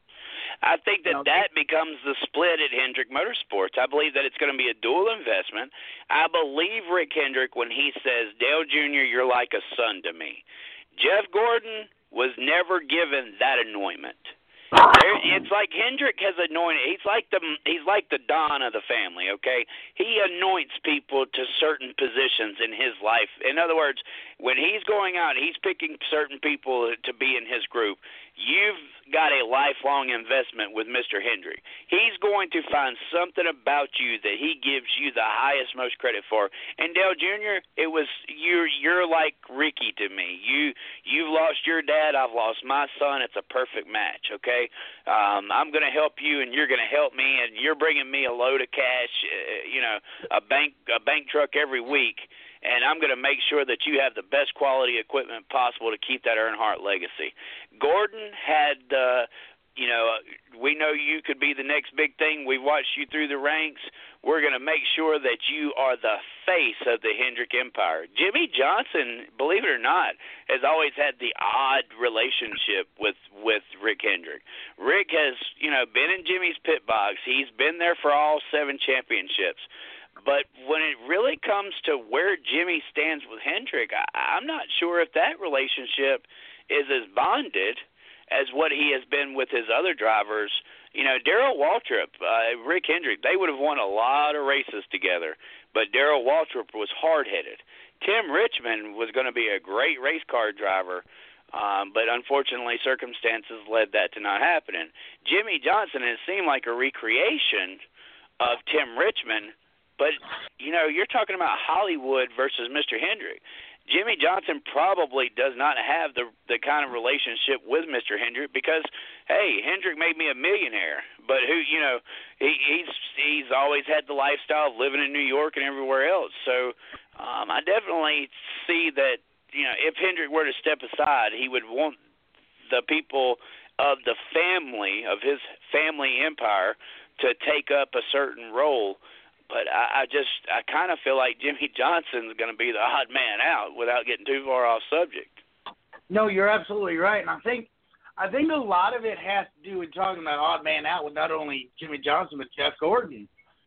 [SPEAKER 2] I think that
[SPEAKER 4] you know,
[SPEAKER 2] that becomes the split at Hendrick Motorsports. I believe that it's going to be a dual investment. I believe Rick Hendrick when he says, Dale Junior, you're like a son to me. Jeff Gordon was never given that anointment. There, it's like Hendrick has anointed. He's like the he's like the Don of the family. Okay, he anoints people to certain positions in his life. In other words, when he's going out, he's picking certain people to be in his group. You've got a lifelong investment with Mister Hendrick. He's going to find something about you that he gives you the highest, most credit for. And Dale Junior, it was you're you're like Ricky to me. You you've lost your dad. I've lost my son. It's a perfect match. Okay, um, I'm going to help you, and you're going to help me, and you're bringing me a load of cash. Uh, you know, a bank a bank truck every week. And I'm going to make sure that you have the best quality equipment possible to keep that Earnhardt legacy. Gordon had, uh, you know, we know you could be the next big thing. We watched you through the ranks. We're going to make sure that you are the face of the Hendrick Empire. Jimmy Johnson, believe it or not, has always had the odd relationship with, with Rick Hendrick. Rick has, you know, been in Jimmy's pit box. He's been there for all seven championships. But when it really comes to where Jimmy stands with Hendrick, I, I'm not sure if that relationship is as bonded as what he has been with his other drivers. You know, Darrell Waltrip, uh, Rick Hendrick, they would have won a lot of races together, but Darrell Waltrip was hard-headed. Tim Richmond was going to be a great race car driver, um, but unfortunately circumstances led that to not happening. Jimmy Johnson has seemed like a recreation of Tim Richmond. But, you know, you're talking about Hollywood versus Mister Hendrick. Jimmy Johnson probably does not have the the kind of relationship with Mister Hendrick because, hey, Hendrick made me a millionaire. But who, you know, he, he's he's always had the lifestyle of living in New York and everywhere else. So um, I definitely see that, you know, if Hendrick were to step aside, he would want the people of the family, of his family empire, to take up a certain role. But I, I just, I kind of feel like Jimmy Johnson's going to be the odd man out without getting too far off subject.
[SPEAKER 4] No, you're absolutely right. And I think, I think a lot of it has to do with talking about odd man out with not only Jimmy Johnson, but Jeff Gordon,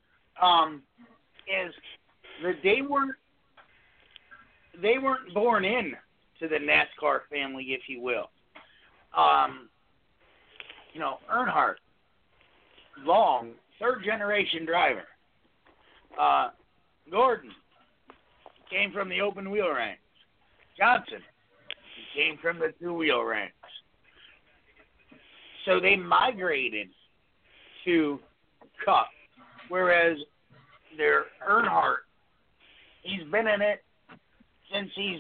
[SPEAKER 4] um, is that they weren't, they weren't born in to the NASCAR family, if you will. Um, you know, Earnhardt, long, third generation driver. Uh, Gordon came from the open wheel ranks. Johnson, he came from the two wheel ranks. So they migrated to Cup, whereas their Earnhardt, he's been in it since he's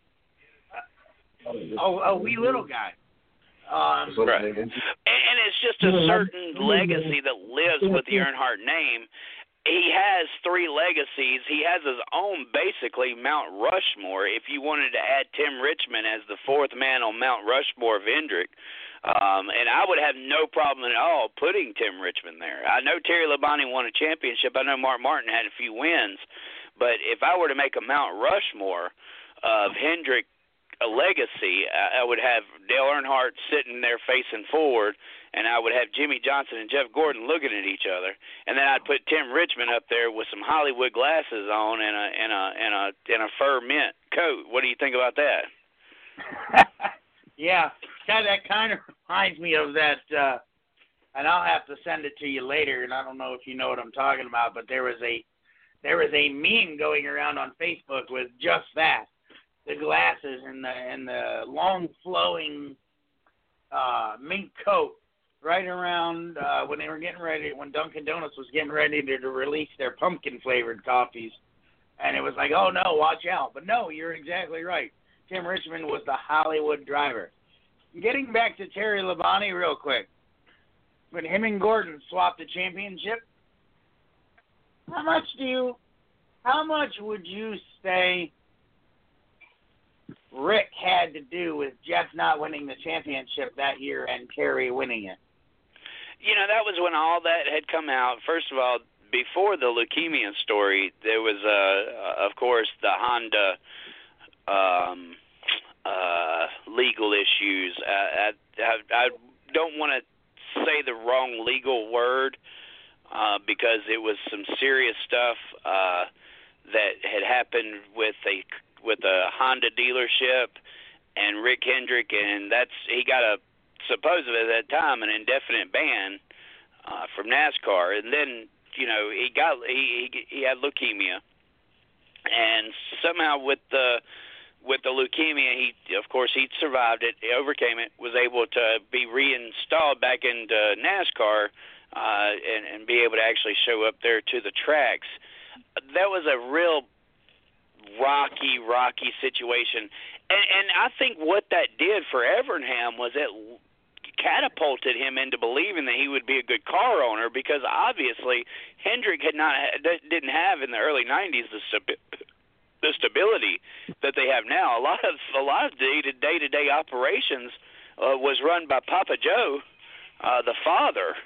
[SPEAKER 4] a, a, a wee little guy. Um,
[SPEAKER 2] right. And, and it's just a certain legacy that lives with the Earnhardt name. He has three legacies. He has his own, basically, Mount Rushmore. If you wanted to add Tim Richmond as the fourth man on Mount Rushmore of Hendrick, um, and I would have no problem at all putting Tim Richmond there. I know Terry Labonte won a championship. I know Mark Martin had a few wins. But if I were to make a Mount Rushmore of Hendrick, a legacy, I would have Dale Earnhardt sitting there facing forward, and I would have Jimmy Johnson and Jeff Gordon looking at each other, and then I'd put Tim Richmond up there with some Hollywood glasses on and a and a and a and a fur mint coat. What do you think about that?
[SPEAKER 4] Yeah, kind of, that kind of reminds me of that, uh, and I'll have to send it to you later. And I don't know if you know what I'm talking about, but there was a there was a meme going around on Facebook with just that. The glasses and the and the long flowing uh, mink coat right around uh, when they were getting ready, when Dunkin' Donuts was getting ready to, to release their pumpkin flavored coffees, and it was like, oh no, watch out! But no, you're exactly right. Tim Richmond was the Hollywood driver. Getting back to Terry Labonte real quick, when him and Gordon swapped the championship, how much do you, how much would you say Rick had to do with Jeff not winning the championship that year and Terry winning it?
[SPEAKER 2] You know, that was when all that had come out. First of all, before the leukemia story, there was, uh, of course, the Honda um, uh, legal issues. I, I, I don't want to say the wrong legal word uh, because it was some serious stuff uh, that had happened with a with a Honda dealership and Rick Hendrick, and that's he got a supposedly at that time an indefinite ban uh, from NASCAR, and then you know he got he he, he had leukemia, and somehow with the with the leukemia, he of course he survived it, he overcame it, was able to be reinstalled back into NASCAR uh, and and be able to actually show up there to the tracks. That was a real rocky, rocky situation. And, and I think what that did for Evernham was it catapulted him into believing that he would be a good car owner, because obviously Hendrick had not didn't have in the early nineties the stabi- the stability that they have now. A lot of a lot of day to day to day operations uh, was run by Papa Joe, uh, the father,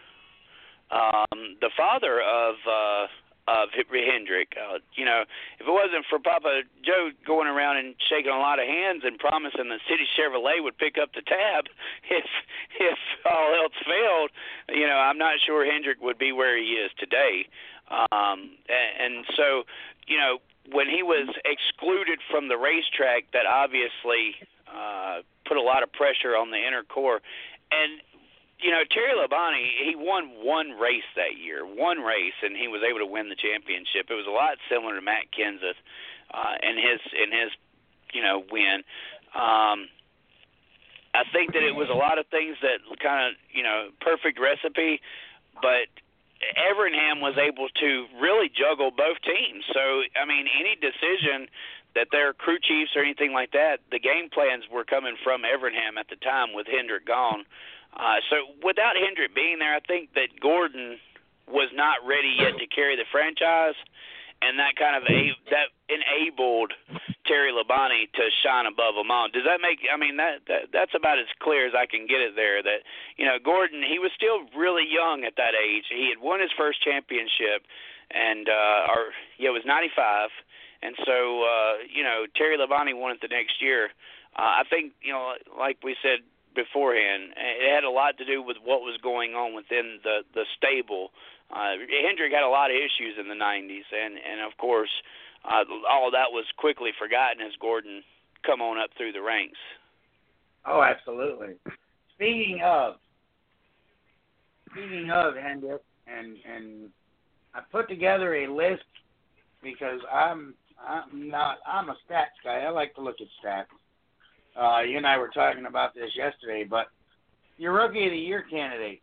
[SPEAKER 2] um, the father of. Uh, Of Hendrick. Uh, you know, if it wasn't for Papa Joe going around and shaking a lot of hands and promising that City Chevrolet would pick up the tab if if all else failed, you know, I'm not sure Hendrick would be where he is today. Um, and, and so, you know, when he was excluded from the racetrack, that obviously uh, put a lot of pressure on the inner core. And you know, Terry Labonte, he won one race that year, one race, and he was able to win the championship. It was a lot similar to Matt Kenseth uh, in his in his, you know, win. Um, I think that it was a lot of things that kind of, you know, perfect recipe, but Evernham was able to really juggle both teams. So, I mean, any decision that their crew chiefs or anything like that, the game plans were coming from Evernham at the time with Hendrick gone. Uh, so without Hendrick being there, I think that Gordon was not ready yet to carry the franchise, and that kind of a, that enabled Terry Labonte to shine above them all. Does that make? I mean, that, that that's about as clear as I can get it there. That you know, Gordon, he was still really young at that age. He had won his first championship, and uh, or yeah, it was ninety-five, and so uh, you know, Terry Labonte won it the next year. Uh, I think you know, like we said beforehand, it had a lot to do with what was going on within the the stable. Uh, Hendrick had a lot of issues in the nineties, and and of course, uh, all of that was quickly forgotten as Gordon come on up through the ranks.
[SPEAKER 4] Oh, absolutely. Speaking of speaking of Hendrick, and and I put together a list because I'm I'm not I'm a stats guy. I like to look at stats. Uh, you and I were talking about this yesterday, but your Rookie of the Year candidates.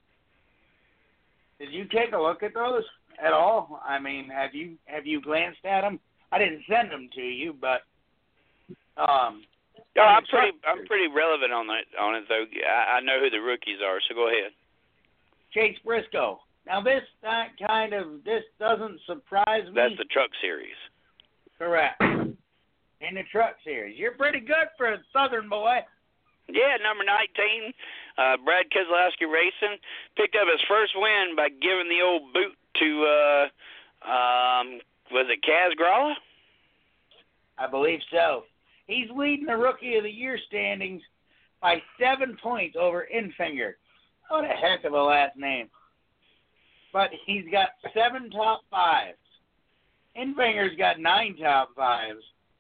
[SPEAKER 4] Did you take a look at those at all? I mean, have you have you glanced at them? I didn't send them to you, but um.
[SPEAKER 2] No, I'm pretty I'm pretty relevant on that on it though. I, I know who the rookies are, so go ahead.
[SPEAKER 4] Chase Briscoe. Now this that kind of this doesn't surprise me.
[SPEAKER 2] That's the Truck Series.
[SPEAKER 4] Correct. In the Truck Series, you're pretty good for a Southern boy.
[SPEAKER 2] Yeah, number nineteen, uh, Brad Keselowski Racing picked up his first win by giving the old boot to uh, um, was it Kaz Grala?
[SPEAKER 4] I believe so. He's leading the Rookie of the Year standings by seven points over Enfinger. What a heck of a last name. But he's got seven top fives. Enfinger's got nine top fives.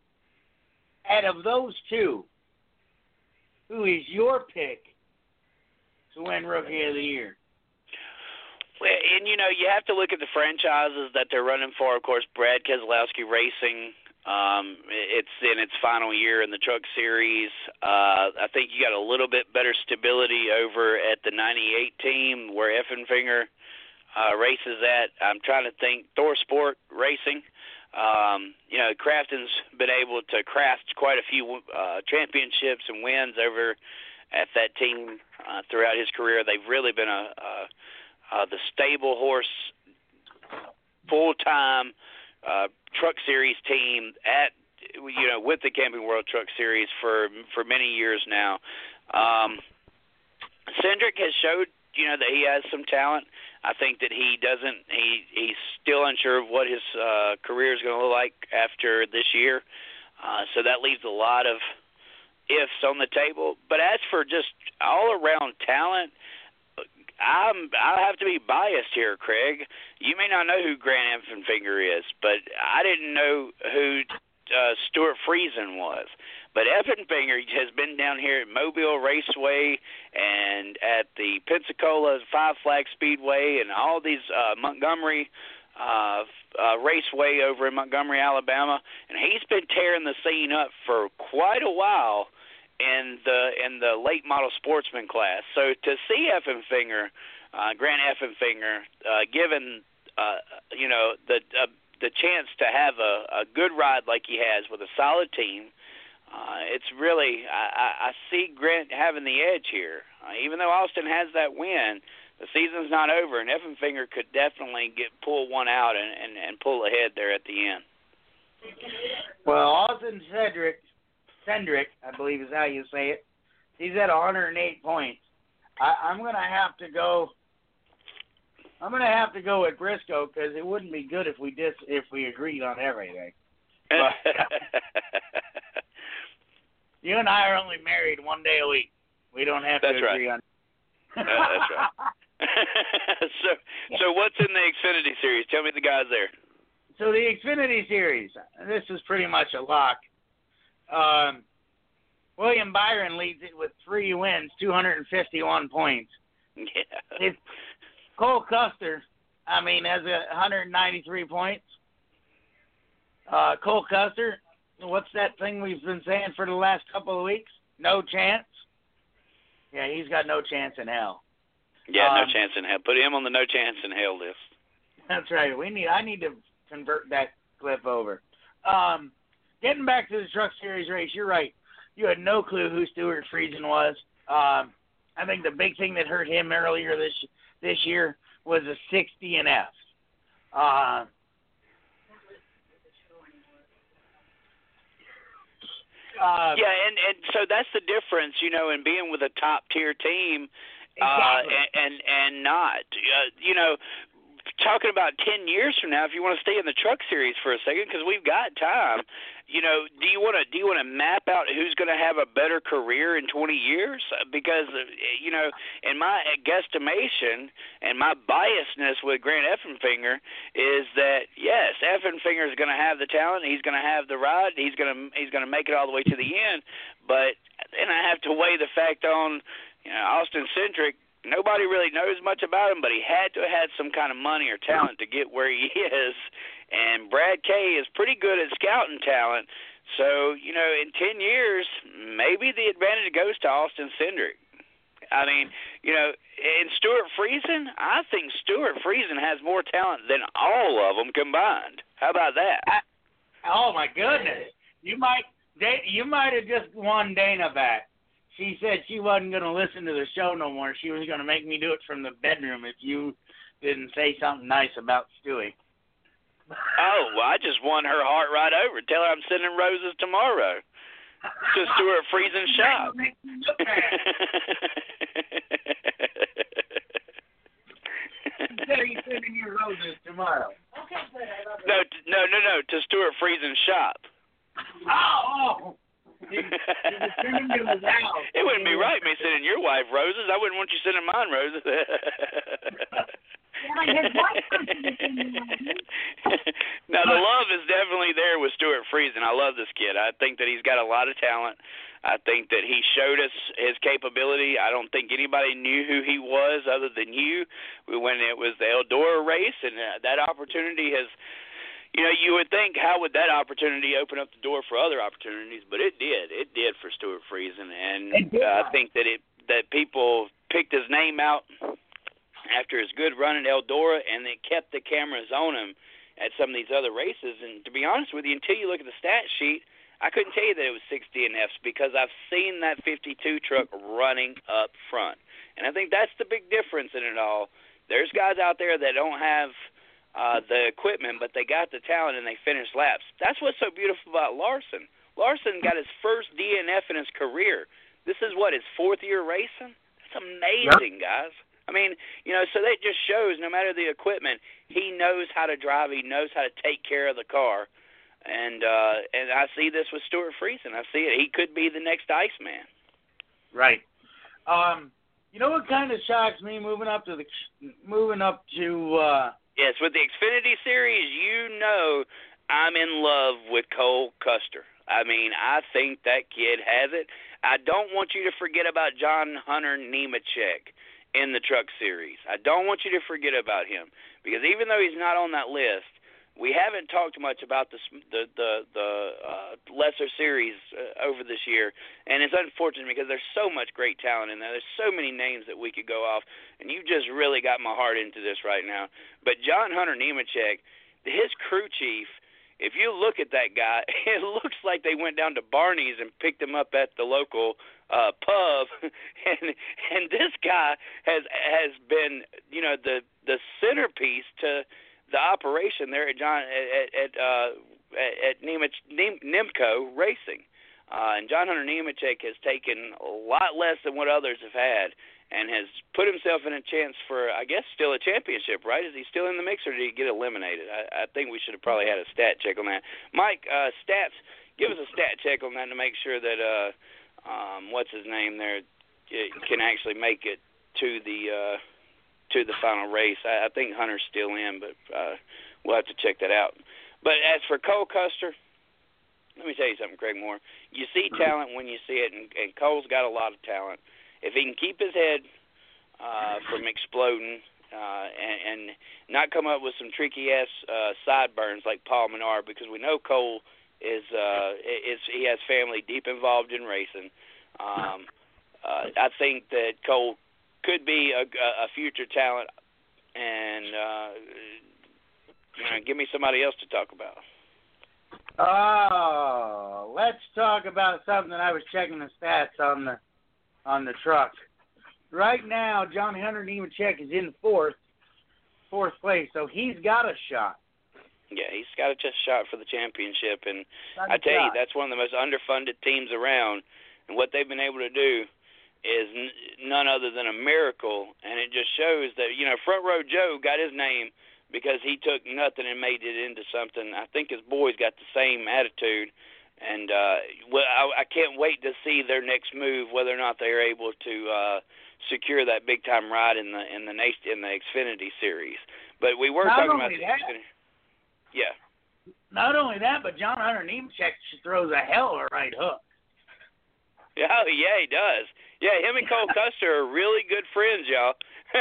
[SPEAKER 4] Out of those two, who is your pick to win Rookie of the Year?
[SPEAKER 2] Well, and, you know, you have to look at the franchises that they're running for. Of course, Brad Keselowski Racing, um, it's in its final year in the Truck Series. Uh, I think you got a little bit better stability over at the ninety-eight team where Effenfinger uh, races at. I'm trying to think. Thor Sport Racing. Um, you know, Crafton's been able to craft quite a few uh, championships and wins over at that team uh, throughout his career. They've really been a, a, a the stable horse, full-time uh, Truck Series team at you know with the Camping World Truck Series for for many years now. Um, Cindric has showed you know that he has some talent. I think that he doesn't. He he's still unsure of what his uh, career is going to look like after this year. Uh, so that leaves a lot of ifs on the table. But as for just all around talent, I'm I have to be biased here, Craig. You may not know who Grant Effenfinger is, but I didn't know who uh, Stuart Friesen was. But Effenfinger has been down here at Mobile Raceway and at the Pensacola Five Flag Speedway and all these uh, Montgomery uh, uh, Raceway over in Montgomery, Alabama, and he's been tearing the scene up for quite a while in the in the late model sportsman class. So to see Effenfinger, uh, Grant Effenfinger, uh, given uh, you know the uh, the chance to have a, a good ride like he has with a solid team. Uh, it's really, I, I see Grant having the edge here. Uh, even though Austin has that win, the season's not over, and Effenfinger could definitely get pull one out and, and, and pull ahead there at the end.
[SPEAKER 4] Well, Austin Cindric, Cindric, I believe is how you say it, he's at one hundred eight points. I, I'm going to have to go. I'm going to have to go with Briscoe because it wouldn't be good if we dis if we agreed on everything. But, you and I are only married one day a week. We don't have
[SPEAKER 2] that's
[SPEAKER 4] to agree
[SPEAKER 2] right.
[SPEAKER 4] on.
[SPEAKER 2] uh, that's right. so, so what's in the Xfinity Series? Tell me the guys there.
[SPEAKER 4] So the Xfinity Series, this is pretty much a lock. Um, William Byron leads it with three wins, two hundred fifty-one points.
[SPEAKER 2] Yeah.
[SPEAKER 4] It's Cole Custer, I mean, has a one hundred ninety-three points. Uh, Cole Custer. What's that thing we've been saying for the last couple of weeks? No chance? Yeah, he's got no chance in hell.
[SPEAKER 2] Yeah,
[SPEAKER 4] um,
[SPEAKER 2] no chance in hell. Put him on the no chance in hell list.
[SPEAKER 4] That's right. We need. I need to convert that clip over. Um, getting back to the Truck Series race, you're right. You had no clue who Stuart Friesen was. Um, I think the big thing that hurt him earlier this this year was a sixty and F. Uh, Uh,
[SPEAKER 2] yeah, and, and so that's the difference, you know, in being with a top-tier team uh,
[SPEAKER 4] exactly.
[SPEAKER 2] and, and and not. Uh, you know, talking about ten years from now, if you want to stay in the Truck Series for a second, because we've got time, you know, do you want to do you want to map out who's going to have a better career in twenty years? Because, you know, in my guesstimation and my biasness with Grant Effenfinger is that, yes, Effenfinger is going to have the talent, he's going to have the ride, he's going to he's going to make it all the way to the end, but then I have to weigh the fact on, you know, Austin Cindric Nobody really knows much about him, but he had to have had some kind of money or talent to get where he is. And Brad K is pretty good at scouting talent. So, you know, in ten years, maybe the advantage goes to Austin Cindric. I mean, you know, in Stuart Friesen, I think Stuart Friesen has more talent than all of them combined. How about that?
[SPEAKER 4] I, oh, my goodness. You might you might have just won Dana back. She said she wasn't going to listen to the show no more. She was going to make me do it from the bedroom if you didn't say something nice about Stewie.
[SPEAKER 2] Oh, well, I just won her heart right over. Tell her I'm sending roses tomorrow to Stuart Friesen's shop.
[SPEAKER 4] Instead of you sending your roses tomorrow. Okay, good. I love it.
[SPEAKER 2] No, no, no, no, to Stuart Friesen's shop.
[SPEAKER 4] Oh, oh. You, you send him to his house.
[SPEAKER 2] It wouldn't be right me sending your wife roses. I wouldn't want you sending mine roses. Now, the love is definitely there with Stuart Friesen. I love this kid. I think that he's got a lot of talent. I think that he showed us his capability. I don't think anybody knew who he was other than you when it was the Eldora race, and that opportunity has – you know, you would think, how would that opportunity open up the door for other opportunities? But it did. It did for Stuart Friesen, and uh, I think that it that people picked his name out after his good run at Eldora, and they kept the cameras on him at some of these other races. And to be honest with you, until you look at the stat sheet, I couldn't tell you that it was six D N Fs because I've seen that fifty-two truck running up front, and I think that's the big difference in it all. There's guys out there that don't have Uh, the equipment, but they got the talent and they finished laps. That's what's so beautiful about Larson. Larson got his first D N F in his career. This is what, his fourth year racing? That's amazing, yep. guys. I mean, you know, so that just shows no matter the equipment, he knows how to drive, he knows how to take care of the car. And uh, and I see this with Stuart Friesen. I see it. He could be the next Iceman.
[SPEAKER 4] Right. Um, you know what kind of shocks me moving up to the moving up to uh
[SPEAKER 2] Yes, with the Xfinity Series, you know I'm in love with Cole Custer. I mean, I think that kid has it. I don't want you to forget about John Hunter Nemechek in the Truck Series. I don't want you to forget about him because even though he's not on that list, we haven't talked much about the the the, the uh, lesser series uh, over this year, and it's unfortunate because there's so much great talent in there. There's so many names that we could go off, and you just really got my heart into this right now. But John Hunter Nemechek, his crew chief, if you look at that guy, it looks like they went down to Barney's and picked him up at the local uh, pub, and and this guy has has been, you know, the the centerpiece to the operation there at John at at uh, at Nemech, Nem, Nemco Racing, uh, and John Hunter Nemechek has taken a lot less than what others have had, and has put himself in a chance for, I guess, still a championship. Right? Is he still in the mix, or did he get eliminated? I, I think we should have probably had a stat check on that. Mike, uh, stats, give us a stat check on that to make sure that uh, um, what's his name there can actually make it to the. Uh, to the final race. I, I think Hunter's still in, but uh, we'll have to check that out. But as for Cole Custer, let me tell you something, Craig Moore. You see talent when you see it, and, and Cole's got a lot of talent. If he can keep his head uh, from exploding uh, and, and not come up with some tricky-ass uh, sideburns like Paul Menard, because we know Cole is, uh, is he has family deep involved in racing, um, uh, I think that Cole could be a, a future talent, and uh, you know, give me somebody else to talk about.
[SPEAKER 4] Oh, let's talk about something. I was checking the stats on the on the truck. Right now, John Hunter Nemechek is in fourth, fourth place, so he's got a shot.
[SPEAKER 2] Yeah, he's got a just shot for the championship, and
[SPEAKER 4] Got
[SPEAKER 2] I tell
[SPEAKER 4] shot.
[SPEAKER 2] you, that's one of the most underfunded teams around, and what they've been able to do is n- none other than a miracle, and it just shows that, you know, Front Row Joe got his name because he took nothing and made it into something. I think his boys got the same attitude, and uh, well, I, I can't wait to see their next move, whether or not they're able to uh, secure that big time ride in the in the in the Xfinity Series. But we were
[SPEAKER 4] Not
[SPEAKER 2] talking about
[SPEAKER 4] only
[SPEAKER 2] the
[SPEAKER 4] that,
[SPEAKER 2] Xfinity. Yeah.
[SPEAKER 4] Not only that, but John Hunter Nemechek throws a hell of a right hook.
[SPEAKER 2] Oh, yeah, he does. Yeah, him and Cole Custer are really good friends, y'all.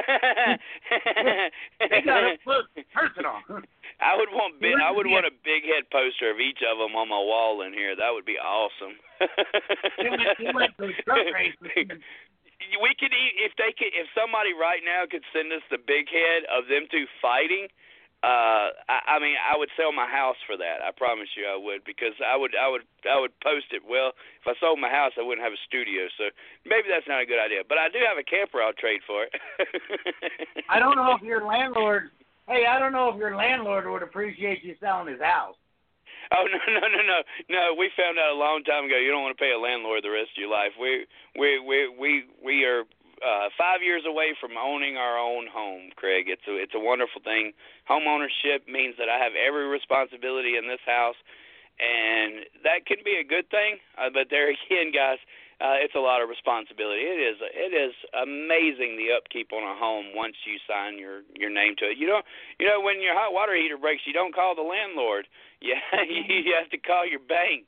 [SPEAKER 4] They got up close, personal.
[SPEAKER 2] I would want big, I would want a big head poster of each of them on my wall in here. That would be awesome.
[SPEAKER 4] He went to a truck race.
[SPEAKER 2] We could, if they could, if somebody right now could send us the big head of them two fighting. Uh, I, I mean, I would sell my house for that. I promise you, I would, because I would, I would, I would post it. Well, if I sold my house, I wouldn't have a studio, so maybe that's not a good idea. But I do have a camper. I'll trade for it.
[SPEAKER 4] I don't know if your landlord. Hey, I don't know if your landlord would appreciate you selling his house.
[SPEAKER 2] Oh no no no no no! We found out a long time ago. You don't want to pay a landlord the rest of your life. We we we we we are. Uh, five years away from owning our own home, Craig. It's a, it's a wonderful thing. Home ownership means that I have every responsibility in this house, and that can be a good thing. Uh, but there again, guys, uh, it's a lot of responsibility. It is it is amazing the upkeep on a home once you sign your, your name to it. You don't you know when your hot water heater breaks, you don't call the landlord. Yeah, you have to call your bank.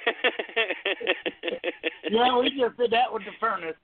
[SPEAKER 4] Yeah, we just did that with the furnace.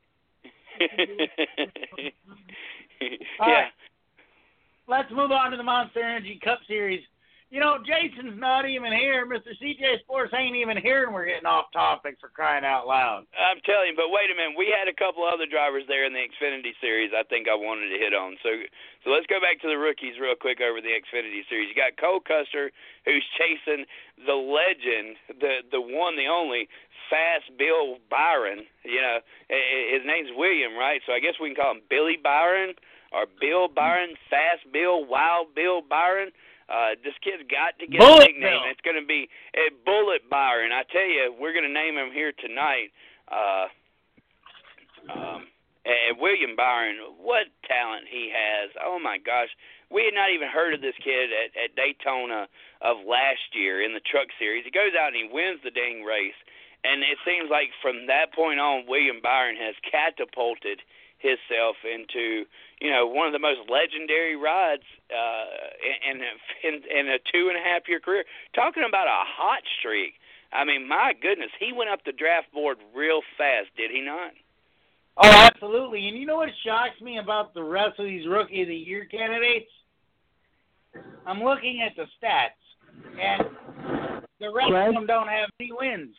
[SPEAKER 4] All
[SPEAKER 2] yeah.
[SPEAKER 4] right. Let's move on to the Monster Energy Cup Series. You know, Jason's not even here. Mister C J Sports ain't even here, and we're getting off topic for crying out loud.
[SPEAKER 2] I'm telling you, but wait a minute. We had a couple other drivers there in the Xfinity Series I think I wanted to hit on. So so let's go back to the rookies real quick over the Xfinity Series. You got Cole Custer, who's chasing the legend, the the one, the only, Fast Bill Byron. You know, his name's William, right? So I guess we can call him Billy Byron or Bill Byron, Fast Bill, Wild Bill Byron. Uh, this kid's got to get
[SPEAKER 4] Bullet
[SPEAKER 2] a nickname.
[SPEAKER 4] Bill.
[SPEAKER 2] It's going to be uh, Bullet Byron. I tell you, we're going to name him here tonight. Uh, um, and William Byron, what talent he has. Oh, my gosh. We had not even heard of this kid at, at Daytona of last year in the Truck Series. He goes out and he wins the dang race. And it seems like from that point on, William Byron has catapulted himself into, you know, one of the most legendary rides uh, in, in, in a two and a half year career. Talking about a hot streak. I mean, my goodness, he went up the draft board real fast, did he not?
[SPEAKER 4] Oh, absolutely. And you know what shocks me about the rest of these Rookie of the Year candidates? I'm looking at the stats, and the rest
[SPEAKER 5] Fred?
[SPEAKER 4] of them don't have any wins.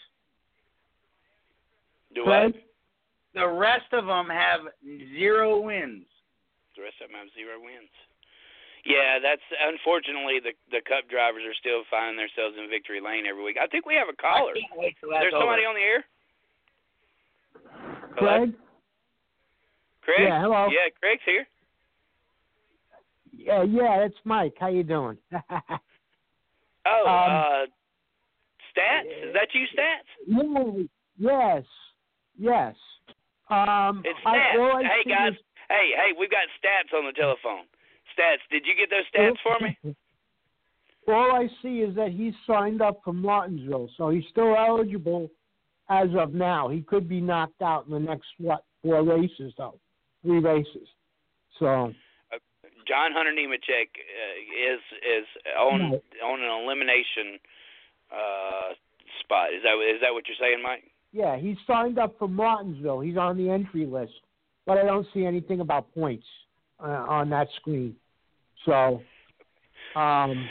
[SPEAKER 2] Do what?
[SPEAKER 4] The rest of them have zero wins.
[SPEAKER 2] The rest of them have zero wins. Yeah, that's unfortunately the the Cup drivers are still finding themselves in victory lane every week. I think we have a caller.
[SPEAKER 4] I can't wait till that's
[SPEAKER 2] There's somebody
[SPEAKER 4] over.
[SPEAKER 2] on the air.
[SPEAKER 5] Craig?
[SPEAKER 2] Craig?
[SPEAKER 5] Yeah, hello.
[SPEAKER 2] Yeah, Craig's here.
[SPEAKER 5] Yeah, yeah, it's Mike. How you doing?
[SPEAKER 2] Oh,
[SPEAKER 5] Um,
[SPEAKER 2] uh, Stats? Is that you, Stats?
[SPEAKER 5] Yeah, yes, yes. Um,
[SPEAKER 2] It's
[SPEAKER 5] I,
[SPEAKER 2] Stats.
[SPEAKER 5] all I
[SPEAKER 2] Hey,
[SPEAKER 5] see
[SPEAKER 2] guys.
[SPEAKER 5] is-
[SPEAKER 2] Hey, hey, we've got Stats on the telephone. Stats, did you get those stats for me?
[SPEAKER 5] All I see is that he's signed up for Martinsville, so he's still eligible as of now. He could be knocked out in the next, what, four races, though. Three races. So...
[SPEAKER 2] John Hunter Nemechek uh, is is on
[SPEAKER 5] No.
[SPEAKER 2] on an elimination uh, spot. Is that is that what you're saying, Mike?
[SPEAKER 5] Yeah, he's signed up for Martinsville. He's on the entry list, but I don't see anything about points uh, on that screen. So, um,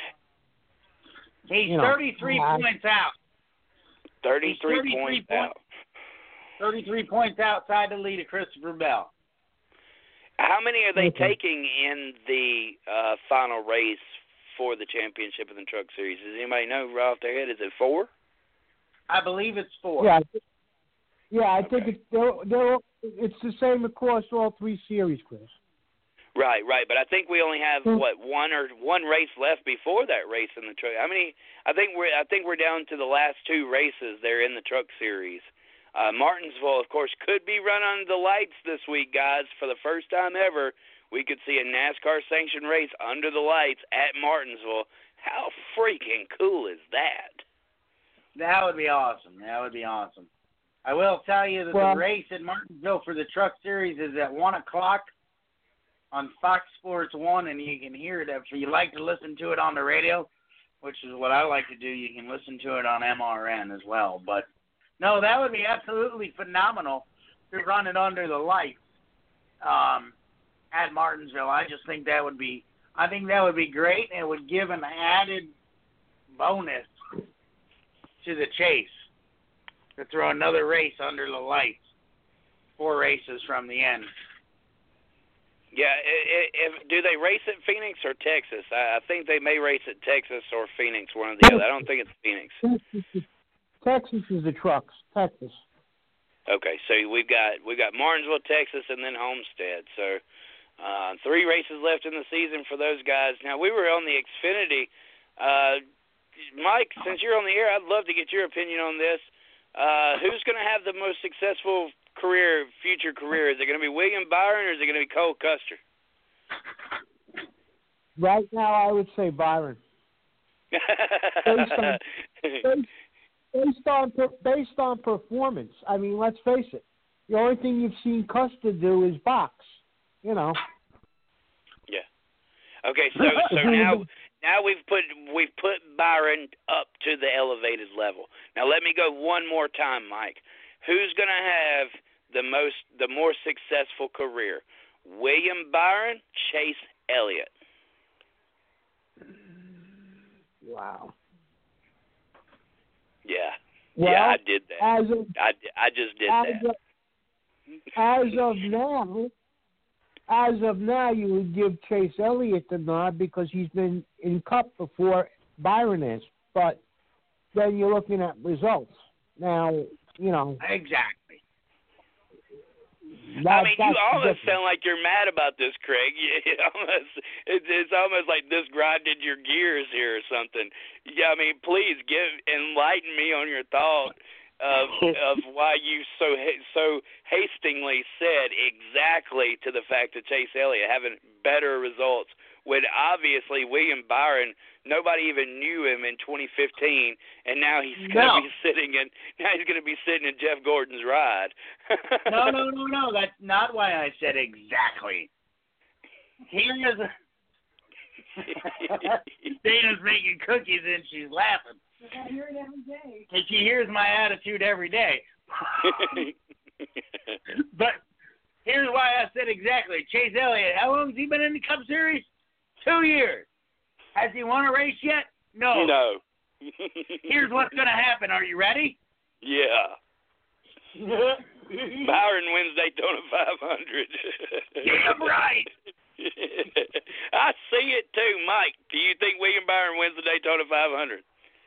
[SPEAKER 4] He's
[SPEAKER 5] you know,
[SPEAKER 4] thirty-three
[SPEAKER 5] uh,
[SPEAKER 4] points out.
[SPEAKER 2] Thirty-three,
[SPEAKER 4] thirty-three
[SPEAKER 2] points
[SPEAKER 4] point-
[SPEAKER 2] out.
[SPEAKER 4] thirty-three points outside the lead of Christopher Bell.
[SPEAKER 2] How many are they
[SPEAKER 5] Okay.
[SPEAKER 2] taking in the uh, final race for the championship in the Truck Series? Does anybody know right off their head? Is it four?
[SPEAKER 4] I believe it's four.
[SPEAKER 5] yeah, yeah, I think
[SPEAKER 2] Okay.
[SPEAKER 5] it's they're, they're, it's the same across all three series, Chris.
[SPEAKER 2] Right, right. But I think we only have
[SPEAKER 5] Hmm.
[SPEAKER 2] what one or one race left before that race in the truck. How many? I think we're I think we're down to the last two races there in the Truck Series. Uh, Martinsville, of course, could be run under the lights this week, guys. For the first time ever, we could see a NASCAR-sanctioned race under the lights at Martinsville. How freaking cool is that?
[SPEAKER 4] That would be awesome. That would be awesome. I will tell you that
[SPEAKER 5] Well-
[SPEAKER 4] the race at Martinsville for the Truck Series is at one o'clock on Fox Sports one, and you can hear it. If you like to listen to it on the radio, which is what I like to do, you can listen to it on M R N as well. But, no, that would be absolutely phenomenal. to run it under the lights um, at Martinsville. I just think that would be, I think that would be great, and it would give an added bonus to the chase to throw another race under the lights, four races from the end.
[SPEAKER 2] Yeah, if, do they race at Phoenix or Texas? I, I think they may race at Texas or Phoenix, one or the other. I don't think it's Phoenix.
[SPEAKER 5] Texas is the trucks. Texas.
[SPEAKER 2] Okay, so we've got we've got Martinsville, Texas, and then Homestead. So uh, three races left in the season for those guys. Now we were on the Xfinity. Uh, Mike, since you're on the air, I'd love to get your opinion on this. Uh, who's going to have the most successful career, future career? Is it going to be William Byron or is it going to be Cole Custer?
[SPEAKER 5] Right now, I would say Byron. based, on, based, based on based on performance. I mean, let's face it. The only thing you've seen Custer do is box. You know.
[SPEAKER 2] Yeah. Okay, so so now. Now we've put we've put Byron up to the elevated level. Now let me go one more time, Mike. Who's going to have the most the more successful career? William Byron, Chase Elliott.
[SPEAKER 5] Wow.
[SPEAKER 2] Yeah.
[SPEAKER 5] Well,
[SPEAKER 2] yeah, I did that.
[SPEAKER 5] As of,
[SPEAKER 2] I I just did
[SPEAKER 5] as
[SPEAKER 2] that.
[SPEAKER 5] Of, as of now. As of now, you would give Chase Elliott the nod because he's been in Cup before Byron is. But then you're looking at results. Now, you know.
[SPEAKER 4] Exactly.
[SPEAKER 2] That, I mean, you almost different. sound like you're mad about this, Craig. You almost, it's, it's almost like this grinded your gears here or something. Yeah, I mean, please give enlighten me on your thought of of why you so so hastily said exactly to the fact that Chase Elliott having better results when obviously William Byron, nobody even knew him in twenty fifteen, and now he's going to
[SPEAKER 4] no.
[SPEAKER 2] be sitting in now he's going to be sitting in Jeff Gordon's ride.
[SPEAKER 4] no, no, no, no. That's not why I said exactly. Here is a Dana's making cookies and she's laughing.
[SPEAKER 1] I hear it every day.
[SPEAKER 4] And she hears my attitude every day. But here's why I said exactly. Chase Elliott, how long has he been in the Cup Series? Two years. Has he won a race yet? No.
[SPEAKER 2] No.
[SPEAKER 4] Here's what's going to happen. Are you ready?
[SPEAKER 2] Yeah. Byron wins Daytona five hundred.
[SPEAKER 4] Damn right.
[SPEAKER 2] I see it too, Mike. Do you think William Byron wins the Daytona five hundred?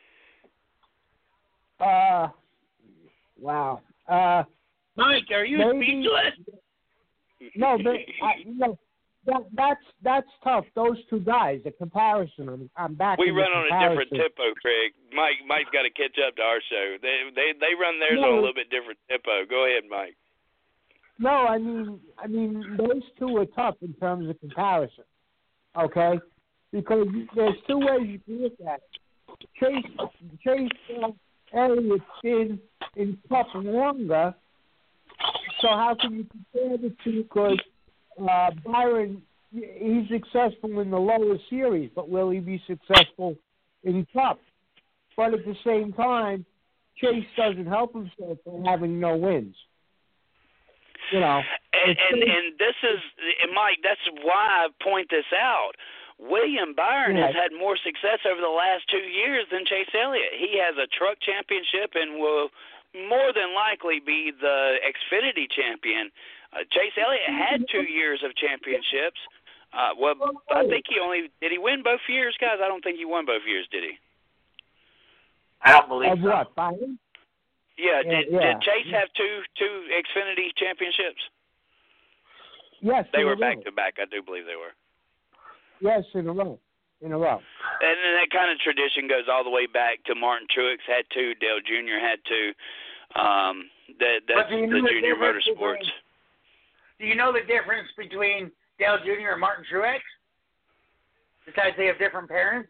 [SPEAKER 5] Uh, wow. Uh,
[SPEAKER 4] Mike, are you
[SPEAKER 5] maybe,
[SPEAKER 4] speechless?
[SPEAKER 5] No, but I, no, that that's that's tough. Those two guys, the comparison. I'm, I'm back.
[SPEAKER 2] We run
[SPEAKER 5] on
[SPEAKER 2] a different tempo, Craig. Mike, Mike's got to catch up to our show. They they they run theirs
[SPEAKER 5] no,
[SPEAKER 2] on a little bit different tempo. Go ahead, Mike.
[SPEAKER 5] No, I mean, I mean, those two are tough in terms of comparison. Okay, because there's two ways you can look at it. Chase, Chase. Uh, Elliott's been in Cup longer, so how can you compare the two? Because uh, Byron, he's successful in the lower series, but will he be successful in Cup? But at the same time, Chase doesn't help himself by having no wins. You know,
[SPEAKER 2] and and, and this is, and Mike, that's why I point this out. William Byron
[SPEAKER 5] yeah.
[SPEAKER 2] has had more success over the last two years than Chase Elliott. He has a truck championship and will more than likely be the Xfinity champion. Uh, Chase Elliott had two years of championships. Uh, well, I think he only did he win both years, guys? I don't think he won both years, did he?
[SPEAKER 4] I don't believe
[SPEAKER 5] of
[SPEAKER 4] so.
[SPEAKER 5] What, Byron?
[SPEAKER 2] Yeah, did,
[SPEAKER 5] yeah.
[SPEAKER 2] did Chase have two two Xfinity championships?
[SPEAKER 5] Yes,
[SPEAKER 2] they were back to back. I do believe they were.
[SPEAKER 5] Yes, in a row. In a row.
[SPEAKER 2] And then that kind of tradition goes all the way back to Martin Truex had two, Dale Junior had two. Um, that that's the Junior Motorsports.
[SPEAKER 4] Between, do you know the difference between Dale Junior and Martin Truex? Besides, they have different parents.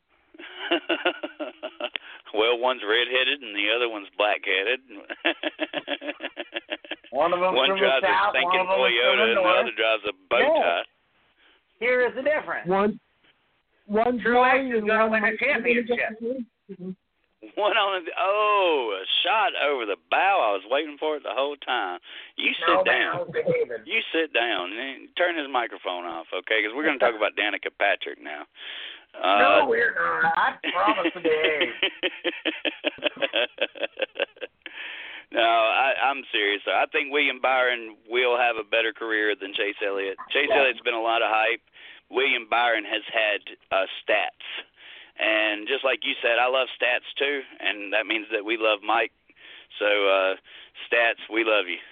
[SPEAKER 2] Well, one's red-headed and the other one's black-headed.
[SPEAKER 4] One of them
[SPEAKER 2] one
[SPEAKER 4] from
[SPEAKER 2] drives
[SPEAKER 4] the south,
[SPEAKER 2] a stinking
[SPEAKER 4] one of them
[SPEAKER 2] Toyota,
[SPEAKER 4] from the
[SPEAKER 2] and the other drives a bow
[SPEAKER 4] yeah.
[SPEAKER 2] tie.
[SPEAKER 4] Here is the difference.
[SPEAKER 5] One, one
[SPEAKER 4] Truex is going to win a championship.
[SPEAKER 2] One on the oh, a shot over the bow. I was waiting for it the whole time. You sit
[SPEAKER 4] no,
[SPEAKER 2] down.
[SPEAKER 4] man,
[SPEAKER 2] you sit down. And turn his microphone off, okay? Because we're going to talk about Danica Patrick now. Uh,
[SPEAKER 4] no, we're not. I promise to behave.
[SPEAKER 2] No, I, I'm serious. I think William Byron will have a better career than Chase Elliott. Chase Elliott's been a lot of hype. William Byron has had uh, stats. And just like you said, I love stats too, and that means that we love Mike. So, uh, stats, we love you.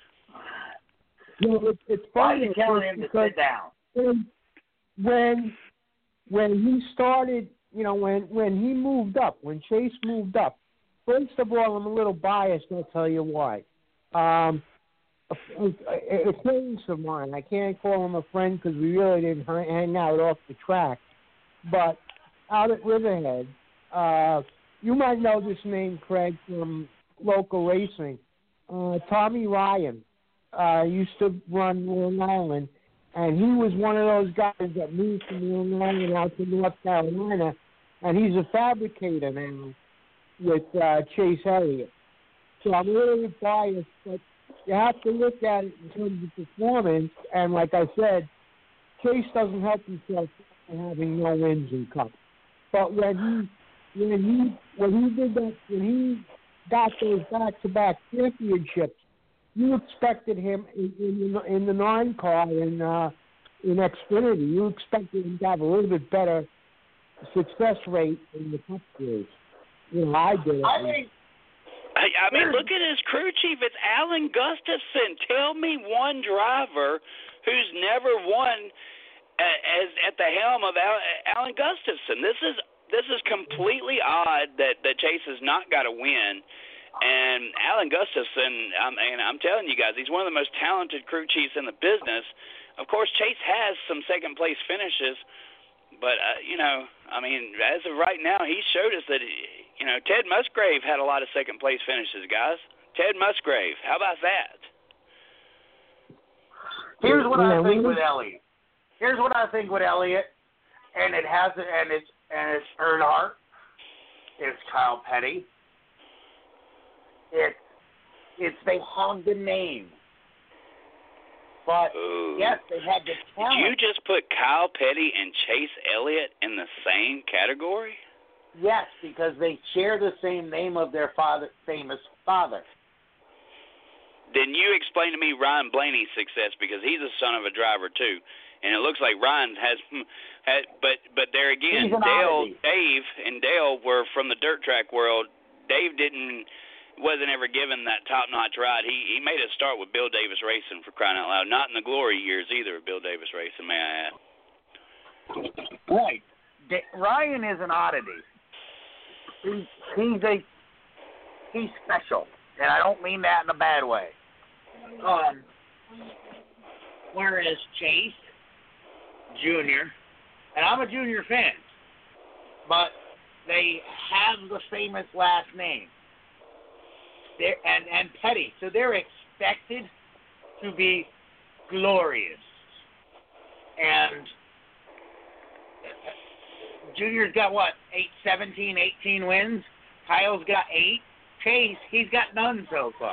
[SPEAKER 5] No, it, it's
[SPEAKER 4] Why
[SPEAKER 5] funny
[SPEAKER 4] are you telling him to sit down?
[SPEAKER 5] When, when when he started, you know, when when he moved up, when Chase moved up. First of all, I'm a little biased. I'll tell you why. Um, a, a, a acquaintance of mine. I can't call him a friend because we really didn't hang out off the track, but out at Riverhead, uh, you might know this name, Craig, from local racing. Uh, Tommy Ryan uh, used to run Long Island, and he was one of those guys that moved from Long Island out to North Carolina, and he's a fabricator now with uh, Chase Elliott. So I'm a little bit biased, but you have to look at it in terms of performance, and like I said, Chase doesn't help himself by having no wins in Cup. But when he when he when he did that when he got those back to back championships, you expected him in, in, the, in the nine car in uh, in Xfinity. You expected him to have a little bit better success rate in the Cup series. You know, I did.
[SPEAKER 4] I mean,
[SPEAKER 2] I, I mean, look at his crew chief. It's Alan Gustafson. Tell me one driver who's never won as at the helm of Alan Gustafson. This is this is completely odd that, that Chase has not got a win. And Alan Gustafson, I mean, I'm telling you guys, he's one of the most talented crew chiefs in the business. Of course, Chase has some second place finishes, but uh, you know, I mean, as of right now, he showed us that you know Ted Musgrave had a lot of second place finishes, guys. Ted Musgrave, how about that?
[SPEAKER 4] Here's what I think with Elliott. Here's what I think with Elliott, and it has and it's and it's Earnhardt, it's Kyle Petty, it's it's they have the name, but
[SPEAKER 2] Ooh.
[SPEAKER 4] yes, they had the talent.
[SPEAKER 2] Did you just put Kyle Petty and Chase Elliott in the same category?
[SPEAKER 4] Yes, because they share the same name of their father, famous father.
[SPEAKER 2] Then you explain to me Ryan Blaney's success, because he's a son of a driver too. And it looks like Ryan has, had, but but there again, Dale,
[SPEAKER 4] oddity.
[SPEAKER 2] Dave, and Dale were from the dirt track world. Dave didn't, wasn't ever given that top-notch ride. He he made a start with Bill Davis Racing, for crying out loud. Not in the glory years either of Bill Davis Racing, may I add.
[SPEAKER 4] Right. D- Ryan is an oddity. He's he's a he's special, and I don't mean that in a bad way. Um. Whereas Chase Junior, and I'm a Junior fan, but they have the famous last name. They're, and, and Petty, so they're expected to be glorious. And Junior's got, what, eight, seventeen, eighteen wins? Kyle's got eight. Chase, he's got none so far.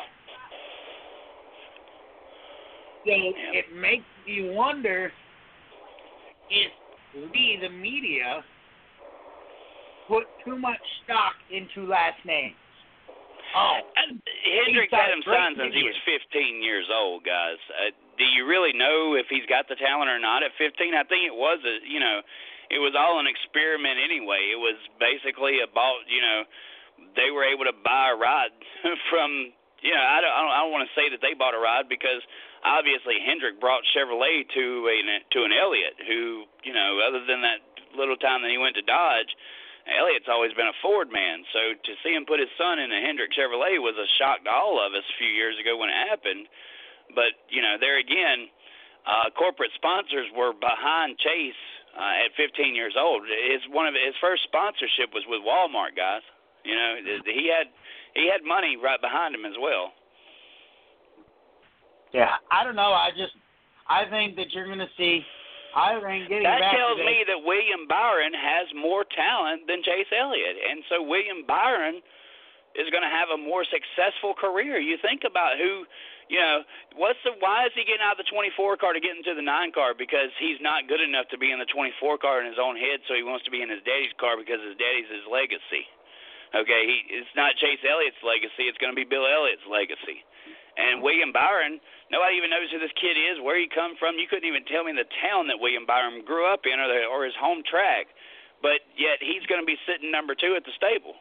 [SPEAKER 4] So it makes you wonder if we, the media, put too much stock into last names. Oh,
[SPEAKER 2] Hendrick had him signed since he was fifteen years old, guys. Uh, do you really know if he's got the talent or not at fifteen? I think it was a, you know, it was all an experiment anyway. It was basically about, you know, they were able to buy a ride from, you know, I don't, I don't, I don't want to say that they bought a ride, because obviously Hendrick brought Chevrolet to a to an Elliott, who, you know, other than that little time that he went to Dodge, Elliott's always been a Ford man. So to see him put his son in a Hendrick Chevrolet was a shock to all of us a few years ago when it happened. But, you know, there again, uh, corporate sponsors were behind Chase uh, at fifteen years old. His one of his first sponsorship was with Walmart, guys. You know, he had he had money right behind him as well.
[SPEAKER 4] Yeah, I don't know. I just I think that you're going to see I think getting
[SPEAKER 2] that
[SPEAKER 4] back
[SPEAKER 2] tells
[SPEAKER 4] to
[SPEAKER 2] me that William Byron has more talent than Chase Elliott, and so William Byron is going to have a more successful career. You think about who, you know, what's the why is he getting out of the twenty-four car to get into the nine car? Because he's not good enough to be in the twenty-four car in his own head, so he wants to be in his daddy's car because his daddy's his legacy. Okay, he, it's not Chase Elliott's legacy. It's going to be Bill Elliott's legacy. And William Byron, nobody even knows who this kid is, where he come from. You couldn't even tell me the town that William Byron grew up in or, the, or his home track. But yet he's going to be sitting number two at the stable.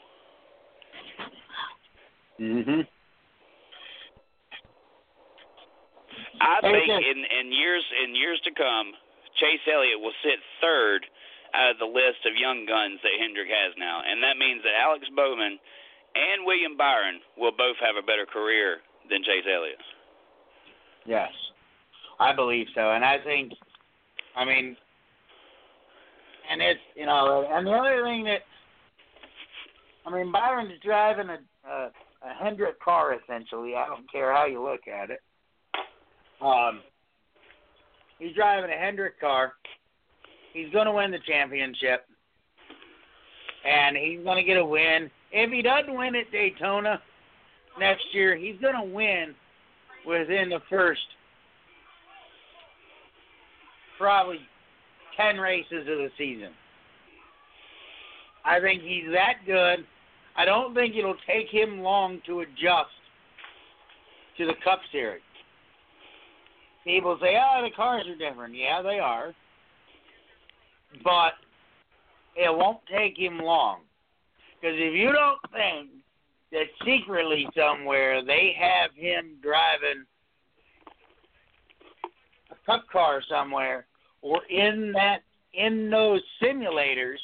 [SPEAKER 4] Mm-hmm.
[SPEAKER 2] I think in, in years in years to come, Chase Elliott will sit third out of the list of young guns that Hendrick has now. And that means that Alex Bowman and William Byron will both have a better career than Chase Elliott.
[SPEAKER 4] Yes, I believe so. And I think, I mean, and it's, you know, and the other thing that, I mean, Byron's driving a, a, a Hendrick car, essentially. I don't care how you look at it. Um, he's driving a Hendrick car. He's going to win the championship. And he's going to get a win. If he doesn't win at Daytona next year, he's going to win within the first probably ten races of the season. I think he's that good. I don't think it'll take him long to adjust to the Cup Series. People say, oh, the cars are different. Yeah, they are. But it won't take him long. Because if you don't think that secretly somewhere they have him driving a Cup car somewhere or in that in those simulators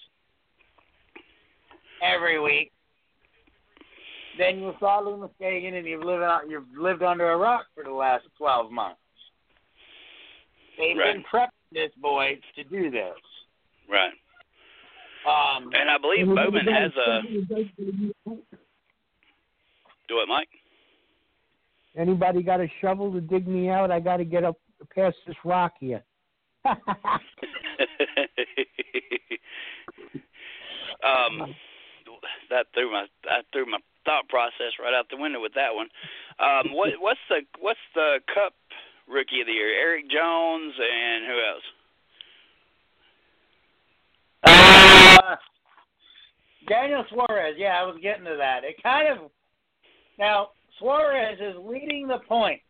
[SPEAKER 4] every week, then you're probably mistaken and you've lived out, you've lived under a rock for the last twelve months. They've
[SPEAKER 2] right.
[SPEAKER 4] been prepping this boy to do this.
[SPEAKER 2] Right.
[SPEAKER 4] Um,
[SPEAKER 2] and I believe Bowman has a... Do it, Mike?
[SPEAKER 5] Anybody got a shovel to dig me out? I got to get up past this rock here.
[SPEAKER 2] um, that threw my that threw my thought process right out the window with that one. Um, what what's the what's the Cup Rookie of the Year? Eric Jones and who else?
[SPEAKER 4] Uh, Daniel Suarez. Yeah, I was getting to that. It kind of now Suarez is leading the points.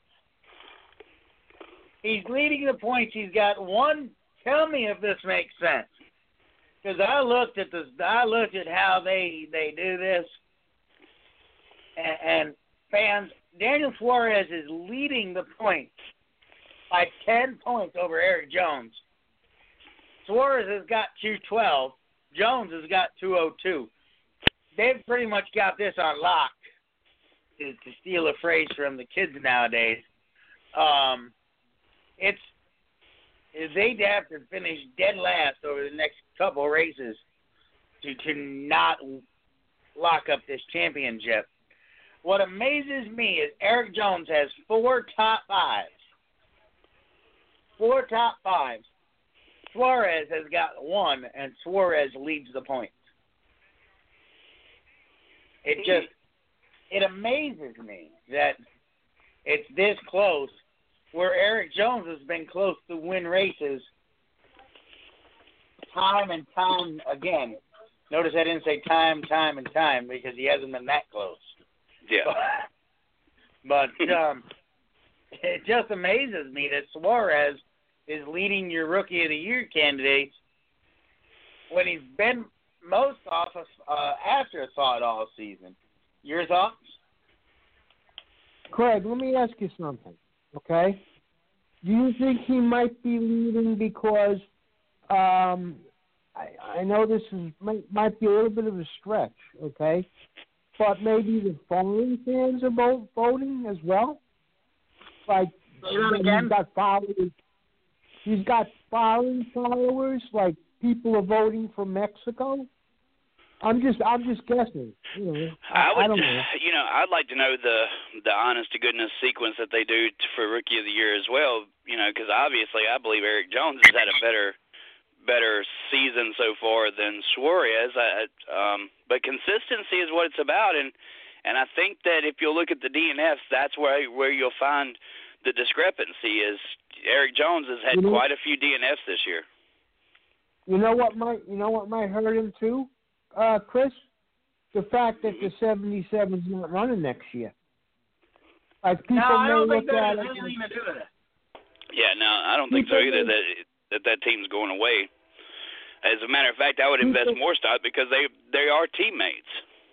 [SPEAKER 4] He's leading the points. He's got one. Tell me if this makes sense, because I looked at this. I looked at how they they do this, and, and fans. Daniel Suarez is leading the points by ten points over Eric Jones. Suarez has got two twelve. Jones has got two oh two. They've pretty much got this on lock, to, to steal a phrase from the kids nowadays. Um, it's they'd have to finish dead last over the next couple of races to, to not lock up this championship. What amazes me is Eric Jones has four top fives. Four top fives. Suarez has got one, and Suarez leads the points. It just, it amazes me that it's this close, where Eric Jones has been close to win races time and time again. Notice I didn't say time, time, and time, because he hasn't been that close.
[SPEAKER 2] Yeah.
[SPEAKER 4] But, but um, it just amazes me that Suarez is leading your Rookie of the Year candidates when he's been most off of, uh, afterthought all season. Your thoughts?
[SPEAKER 5] Craig, let me ask you something, okay? Do you think he might be leading because um, I, I know this is might, might be a little bit of a stretch, okay? But maybe the foreign fans are both voting as well? Like, he's got followers. He's got foreign followers, like people are voting from Mexico. I'm just I'm just guessing. You know, I,
[SPEAKER 2] I would,
[SPEAKER 5] I don't know.
[SPEAKER 2] You know, I'd like to know the the honest to goodness sequence that they do t- for Rookie of the Year as well. You know, because obviously I believe Erik Jones has had a better better season so far than Suarez. I, um, but consistency is what it's about, and and I think that if you look at the D N Fs, that's where where you'll find the discrepancy. Is Erik Jones has had
[SPEAKER 5] you know,
[SPEAKER 2] quite a few D N Fs this year.
[SPEAKER 5] You know what might you know what might hurt him too, uh, Chris? The fact that the seventy-seven's not running next year. Like people
[SPEAKER 4] no, I
[SPEAKER 5] may
[SPEAKER 4] don't
[SPEAKER 5] look
[SPEAKER 4] think that
[SPEAKER 5] at
[SPEAKER 4] has
[SPEAKER 5] it.
[SPEAKER 4] anything to do with it.
[SPEAKER 2] Yeah, no, I don't think so either. That that that team's going away. As a matter of fact, I would invest more stock because they they are teammates.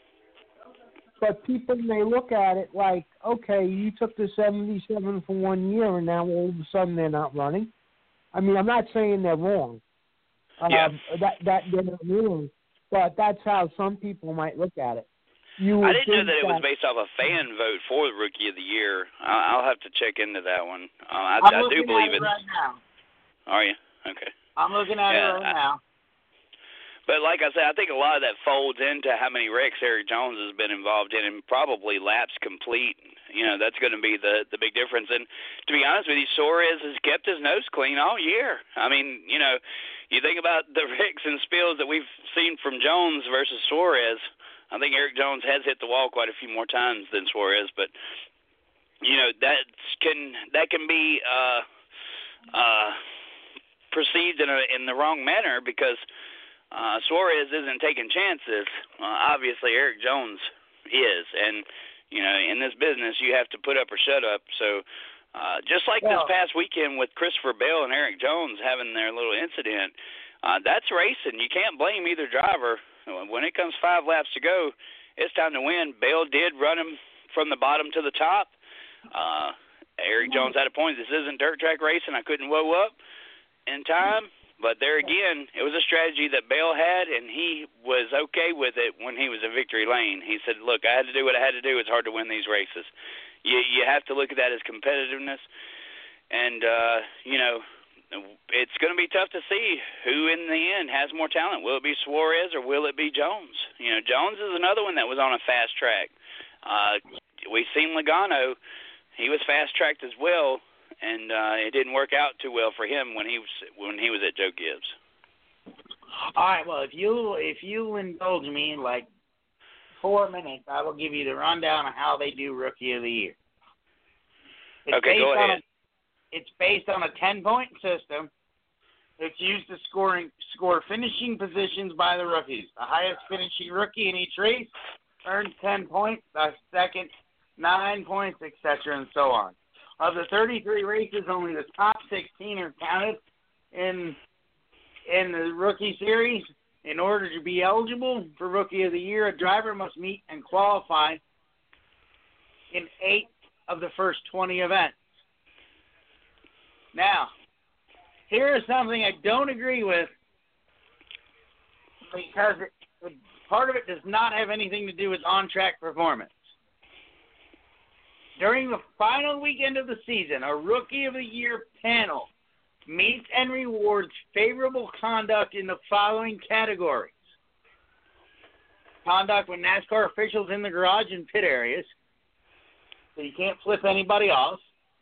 [SPEAKER 5] But people may look at it like, okay, you took the seventy-seven for one year, and now all of a sudden they're not running. I mean, I'm not saying they're wrong.
[SPEAKER 2] Yeah.
[SPEAKER 5] Um, that that they're not wrong, but that's how some people might look at it. You
[SPEAKER 2] I didn't know that,
[SPEAKER 5] that
[SPEAKER 2] it was based off a fan vote for the Rookie of the Year. I'll, I'll have to check into that one. Uh, I,
[SPEAKER 4] I'm
[SPEAKER 2] I
[SPEAKER 4] looking
[SPEAKER 2] do believe
[SPEAKER 4] at it
[SPEAKER 2] it's.
[SPEAKER 4] right now.
[SPEAKER 2] Are you? Okay.
[SPEAKER 4] I'm looking at
[SPEAKER 2] Yeah,
[SPEAKER 4] it right
[SPEAKER 2] I,
[SPEAKER 4] now.
[SPEAKER 2] But like I said, I think a lot of that folds into how many wrecks Erik Jones has been involved in, and probably laps complete. You know, that's going to be the the big difference. And to be honest with you, Suarez has kept his nose clean all year. I mean, you know, you think about the wrecks and spills that we've seen from Jones versus Suarez. I think Erik Jones has hit the wall quite a few more times than Suarez, but you know that can that can be uh, uh, perceived in a in the wrong manner because. Uh, Suarez isn't taking chances. Uh, obviously, Erik Jones is. And, you know, in this business, you have to put up or shut up. So, uh, just like
[SPEAKER 4] well,
[SPEAKER 2] this past weekend with Christopher Bell and Erik Jones having their little incident, uh, that's racing. You can't blame either driver. When it comes five laps to go, it's time to win. Bell did run him from the bottom to the top. Uh, Erik Jones had a point. This isn't dirt track racing. I couldn't woe up in time. But there again, it was a strategy that Bell had, and he was okay with it when he was in victory lane. He said, look, I had to do what I had to do. It's hard to win these races. You you have to look at that as competitiveness. And, uh, you know, it's going to be tough to see who in the end has more talent. Will it be Suarez or will it be Jones? You know, Jones is another one that was on a fast track. Uh, we've seen Logano. He was fast-tracked as well. And uh, it didn't work out too well for him when he was when he was at Joe Gibbs.
[SPEAKER 4] All right. Well, if you if you indulge me in like four minutes, I will give you the rundown of how they do Rookie of the Year. It's
[SPEAKER 2] Okay, go ahead.
[SPEAKER 4] A, it's based on a ten-point system. It's used to scoring score finishing positions by the rookies. The highest finishing rookie in each race earns ten points. The second, nine points, et cetera, and so on. Of the thirty-three races, only the top sixteen are counted in in the rookie series. In order to be eligible for Rookie of the Year, a driver must meet and qualify in eight of the first twenty events. Now, here is something I don't agree with because it, part of it does not have anything to do with on-track performance. During the final weekend of the season, a Rookie of the Year panel meets and rewards favorable conduct in the following categories. Conduct with NASCAR officials in the garage and pit areas, so you can't flip anybody off.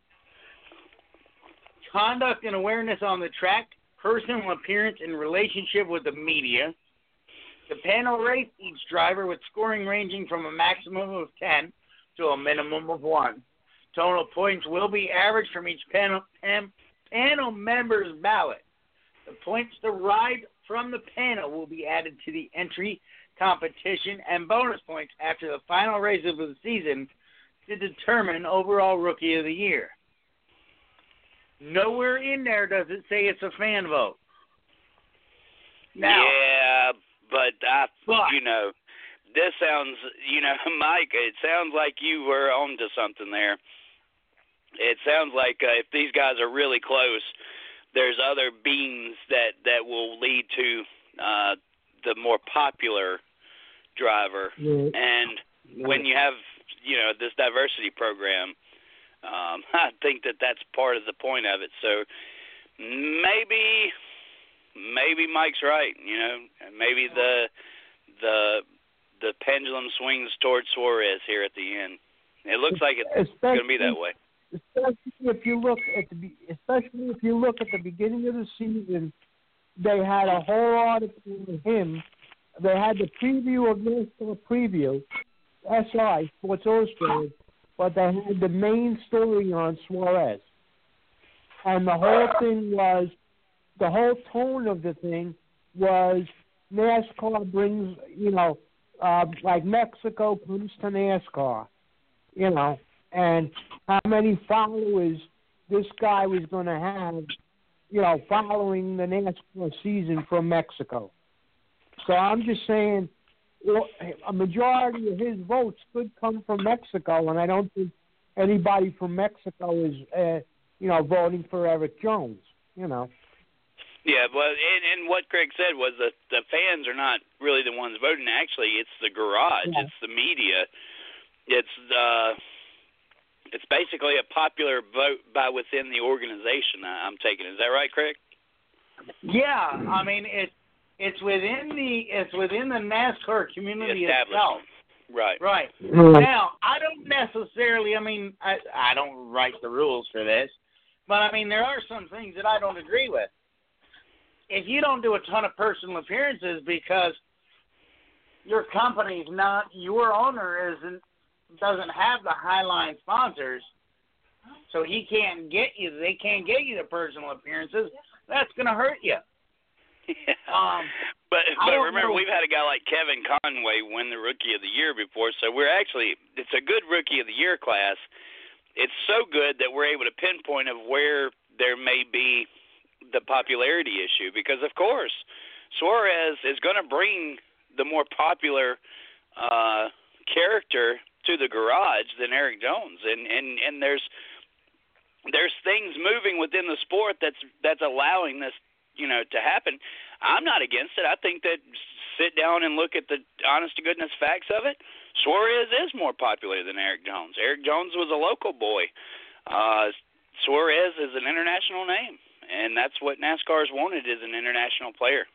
[SPEAKER 4] Conduct and awareness on the track, personal appearance and relationship with the media. The panel rates each driver with scoring ranging from a maximum of ten to a minimum of one. Total points will be averaged from each panel, pan, panel member's ballot. The points derived from the panel will be added to the entry competition and bonus points after the final race of the season to determine overall Rookie of the Year. Nowhere in there does it say it's a fan vote. Now,
[SPEAKER 2] yeah, but I,
[SPEAKER 4] but,
[SPEAKER 2] you know, this sounds, you know, Mike, it sounds like you were onto something there. It sounds like uh, if these guys are really close, there's other beans that, that will lead to uh, the more popular driver.
[SPEAKER 5] Yeah.
[SPEAKER 2] And
[SPEAKER 5] Yeah.
[SPEAKER 2] when you have, you know, this diversity program, um, I think that that's part of the point of it. So maybe, maybe Mike's right, you know, maybe the the the pendulum swings towards Suarez here at the end. It looks like it's going to be that way.
[SPEAKER 5] Especially if you look at the especially if you look at the beginning of the season, they had a whole article on him. They had the preview of NASCAR preview, S I Sports Illustrated, but they had the main story on Suarez, and the whole thing was the whole tone of the thing was NASCAR brings you know uh, like Mexico comes to NASCAR, you know. And how many followers this guy was going to have, you know, following the NASCAR season from Mexico. So I'm just saying well, a majority of his votes could come from Mexico, and I don't think anybody from Mexico is, uh, you know, voting for Erik Jones, you know.
[SPEAKER 2] Yeah, well, and, and what Craig said was that the fans are not really the ones voting. Actually, it's the garage. Yeah. It's the media. It's uh It's basically a popular vote by within the organization I'm taking. Is that right, Craig?
[SPEAKER 4] Yeah, I mean it's it's within the it's within the NASCAR community itself.
[SPEAKER 2] Right.
[SPEAKER 4] Right. Now, I don't necessarily. I mean, I I don't write the rules for this, but I mean there are some things that I don't agree with. If you don't do a ton of personal appearances because your company's not, your owner isn't. Doesn't have the Highline sponsors, so he can't get you. They can't get you the personal appearances. That's going to hurt you.
[SPEAKER 2] Yeah.
[SPEAKER 4] Um,
[SPEAKER 2] but but remember,
[SPEAKER 4] know.
[SPEAKER 2] we've had a guy like Kevin Conway win the Rookie of the Year before, so we're actually it's a good Rookie of the Year class. It's so good that we're able to pinpoint of where there may be the popularity issue, because of course Suarez is going to bring the more popular uh, character to the garage than Erik Jones, and, and, and there's there's things moving within the sport that's that's allowing this, you know, to happen. I'm not against it. I think that sit down and look at the honest to goodness facts of it. Suarez is more popular than Erik Jones. Erik Jones was a local boy. Uh, Suarez is an international name, and that's what NASCAR's wanted is an international player.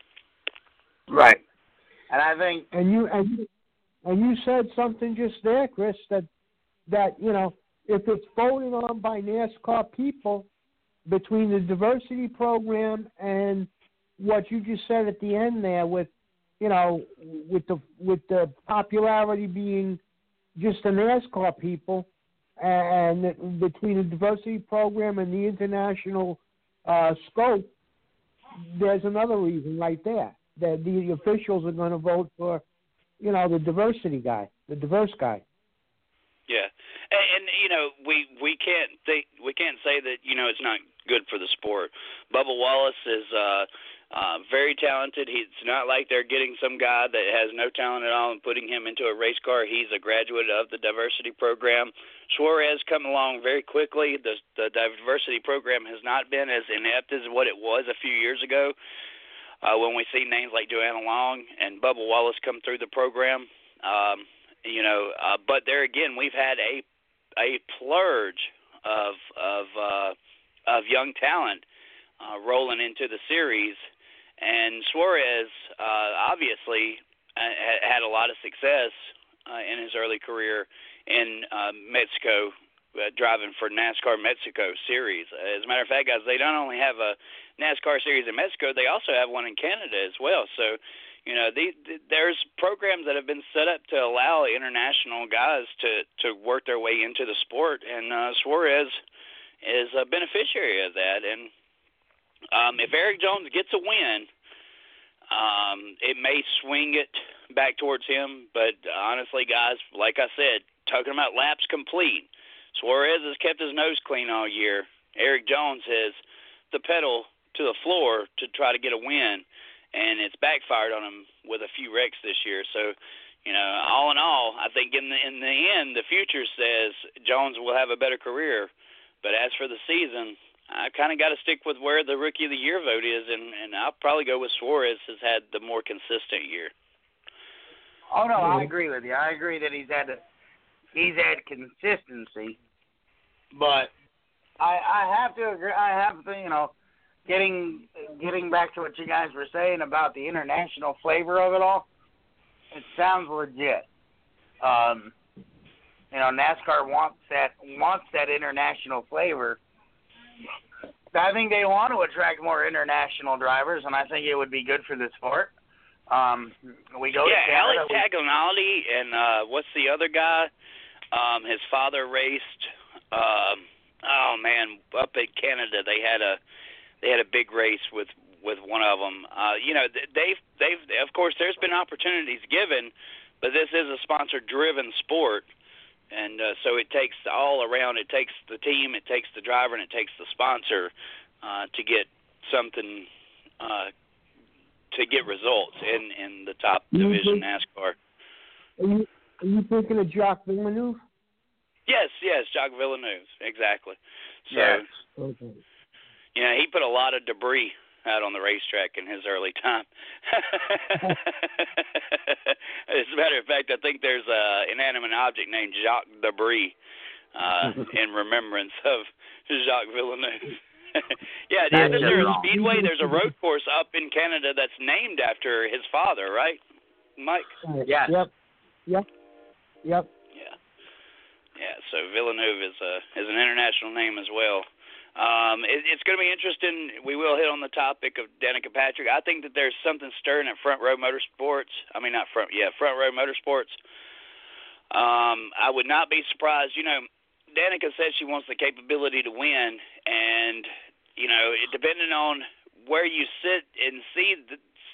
[SPEAKER 4] Right, and I think
[SPEAKER 5] and you and. You- And you said something just there, Chris, that, that you know, if it's voted on by NASCAR people between the diversity program and what you just said at the end there with, you know, with the with the popularity being just the NASCAR people and between the diversity program and the international uh, scope, there's another reason right there that the officials are going to vote for, you know, the diversity guy, the diverse guy.
[SPEAKER 2] Yeah, and, and you know, we we can't think, we can't say that you know it's not good for the sport. Bubba Wallace is uh, uh, very talented. He's not like they're getting some guy that has no talent at all and putting him into a race car. He's a graduate of the diversity program. Suarez come along very quickly. The the diversity program has not been as inept as what it was a few years ago. Uh, when we see names like Joanna Long and Bubba Wallace come through the program, um, you know, uh, but there again, we've had a a plurge of of uh, of young talent uh, rolling into the series, and Suarez uh, obviously uh, had a lot of success uh, in his early career in uh, Mexico, uh, driving for NASCAR Mexico Series. As a matter of fact, guys, they not only have a NASCAR series in Mexico, they also have one in Canada as well. So, you know, the, the, there's programs that have been set up to allow international guys to, to work their way into the sport, and uh, Suarez is a beneficiary of that. And um, if Erik Jones gets a win, um, it may swing it back towards him. But honestly, guys, like I said, talking about laps complete, Suarez has kept his nose clean all year. Erik Jones has the pedal to the floor to try to get a win, and it's backfired on him with a few wrecks this year. So, you know, all in all, I think in the in the end, the future says Jones will have a better career. But as for the season, I kind of got to stick with where the Rookie of the Year vote is, and, and I'll probably go with Suarez has had the more consistent year.
[SPEAKER 4] Oh no, I agree with you. I agree that he's had a, he's had consistency, but I I have to agree. I have to, you know. Getting getting back to what you guys were saying about the international flavor of it all, it sounds legit. Um, you know, NASCAR wants that wants that international flavor. I think they want to attract more international drivers, and I think it would be good for the sport. Um, we go
[SPEAKER 2] yeah,
[SPEAKER 4] to Canada.
[SPEAKER 2] Alex Taglianaldi and uh, what's the other guy? Um, his father raced. Um, oh man, up in Canada, they had a they had a big race with with one of them. Uh, you know, they've they've of course there's been opportunities given, but this is a sponsor-driven sport. And uh, so it takes all around. It takes the team, it takes the driver, and it takes the sponsor uh, to get something, uh, to get results in, in the top division NASCAR.
[SPEAKER 5] Are you, are you thinking of Jacques Villeneuve?
[SPEAKER 2] Yes, yes, Jacques Villeneuve, exactly. So,
[SPEAKER 4] yes.
[SPEAKER 5] Okay.
[SPEAKER 2] You know, he put a lot of debris out on the racetrack in his early time. As a matter of fact, I think there's an inanimate object named Jacques Debris uh, in remembrance of Jacques Villeneuve. yeah, isn't there a speedway? There's a road course up in Canada that's named after his father, right, Mike?
[SPEAKER 4] Yes.
[SPEAKER 5] Yep. Yep. Yep.
[SPEAKER 2] Yeah. Yeah. So Villeneuve is a is an international name as well. Um, it, it's going to be interesting. We will hit on the topic of Danica Patrick. I think that there's something stirring at Front Row Motorsports. I mean, not front, yeah, Front Row Motorsports. Um, I would not be surprised. You know, Danica says she wants the capability to win, and you know, it, depending on where you sit and see the,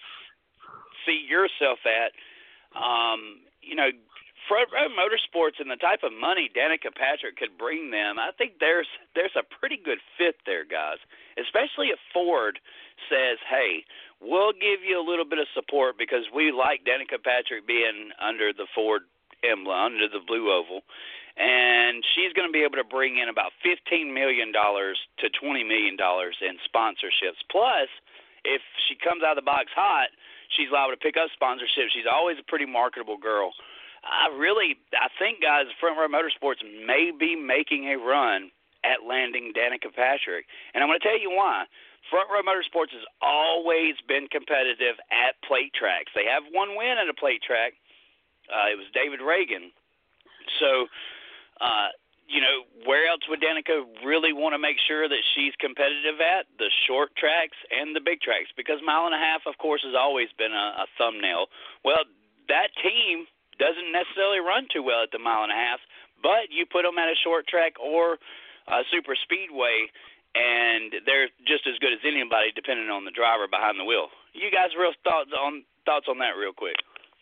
[SPEAKER 2] see yourself at, um, you know. Front Row Motorsports and the type of money Danica Patrick could bring them, I think there's there's a pretty good fit there, guys. Especially if Ford says, hey, we'll give you a little bit of support because we like Danica Patrick being under the Ford emblem, under the blue oval. And she's going to be able to bring in about fifteen million dollars to twenty million dollars in sponsorships. Plus, if she comes out of the box hot, she's liable to pick up sponsorships. She's always a pretty marketable girl. I really, I think, guys, Front Row Motorsports may be making a run at landing Danica Patrick. And I'm going to tell you why. Front Row Motorsports has always been competitive at plate tracks. They have one win at a plate track. Uh, it was David Reagan. So, uh, you know, where else would Danica really want to make sure that she's competitive at? The short tracks and the big tracks. Because mile and a half, of course, has always been a, a thumbnail. Well, that team doesn't necessarily run too well at the mile and a half, but you put them at a short track or a super speedway, and they're just as good as anybody, depending on the driver behind the wheel. You guys, real thoughts on thoughts on that, real quick?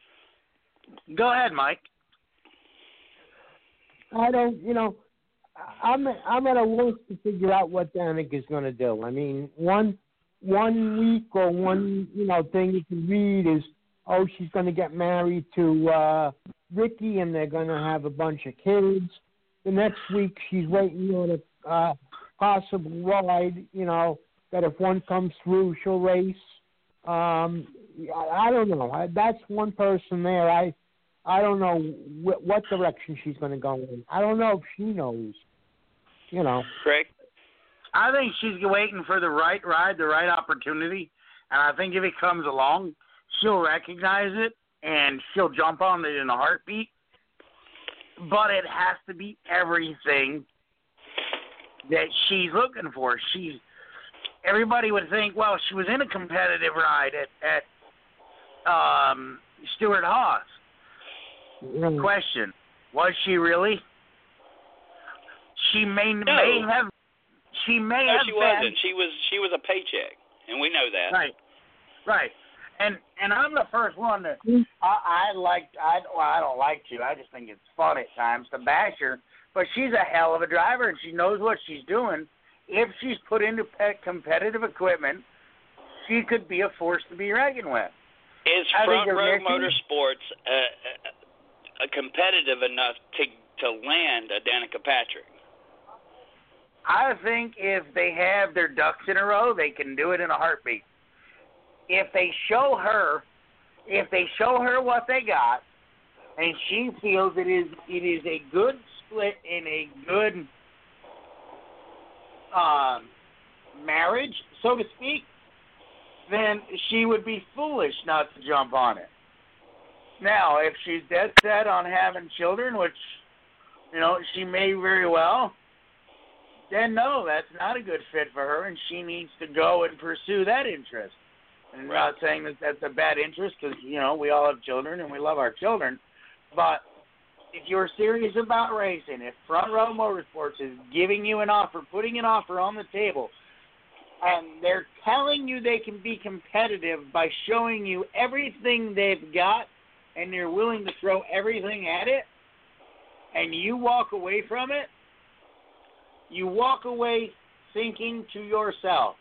[SPEAKER 4] Go ahead, Mike.
[SPEAKER 5] I don't, you know, I'm I'm at a loss to figure out what Danica is going to do. I mean, one one week or one you know thing you can read is, oh, she's going to get married to uh, Ricky, and they're going to have a bunch of kids. The next week, she's waiting on a uh, possible ride, you know, that if one comes through, she'll race. Um, I, I don't know. I, that's one person there. I I don't know wh- what direction she's going to go in. I don't know if she knows, you know.
[SPEAKER 2] Craig?
[SPEAKER 4] I think she's waiting for the right ride, the right opportunity, and I think if it comes along, she'll recognize it, and she'll jump on it in a heartbeat. But it has to be everything that she's looking for. She's everybody would think, well, she was in a competitive ride at, at um, Stewart-Haas.
[SPEAKER 5] Mm.
[SPEAKER 4] Question, was she really? She may,
[SPEAKER 2] No.
[SPEAKER 4] may have. She may
[SPEAKER 2] No,
[SPEAKER 4] have
[SPEAKER 2] she
[SPEAKER 4] been.
[SPEAKER 2] wasn't. She was she was a paycheck, and we know that.
[SPEAKER 4] Right, right. And and I'm the first one to
[SPEAKER 5] Mm.
[SPEAKER 4] I, I like I well I don't like to I just think it's fun at times to bash her, but she's a hell of a driver and she knows what she's doing. If she's put into pe- competitive equipment, she could be a force to be reckoned with.
[SPEAKER 2] Is
[SPEAKER 4] I think
[SPEAKER 2] Front Row
[SPEAKER 4] missing-
[SPEAKER 2] Motorsports uh, uh, competitive enough to to land a Danica Patrick?
[SPEAKER 4] I think if they have their ducks in a row, they can do it in a heartbeat. If they show her, if they show her what they got, and she feels it is it is a good split and a good um, marriage, so to speak, then she would be foolish not to jump on it. Now, if she's dead set on having children, which, you know, she may very well, then no, that's not a good fit for her, and she needs to go and pursue that interest. And I'm not saying that that's a bad interest because, you know, we all have children and we love our children. But if you're serious about racing, if Front Row Motorsports is giving you an offer, putting an offer on the table, and they're telling you they can be competitive by showing you everything they've got, and they're willing to throw everything at it, and you walk away from it, you walk away thinking to yourself,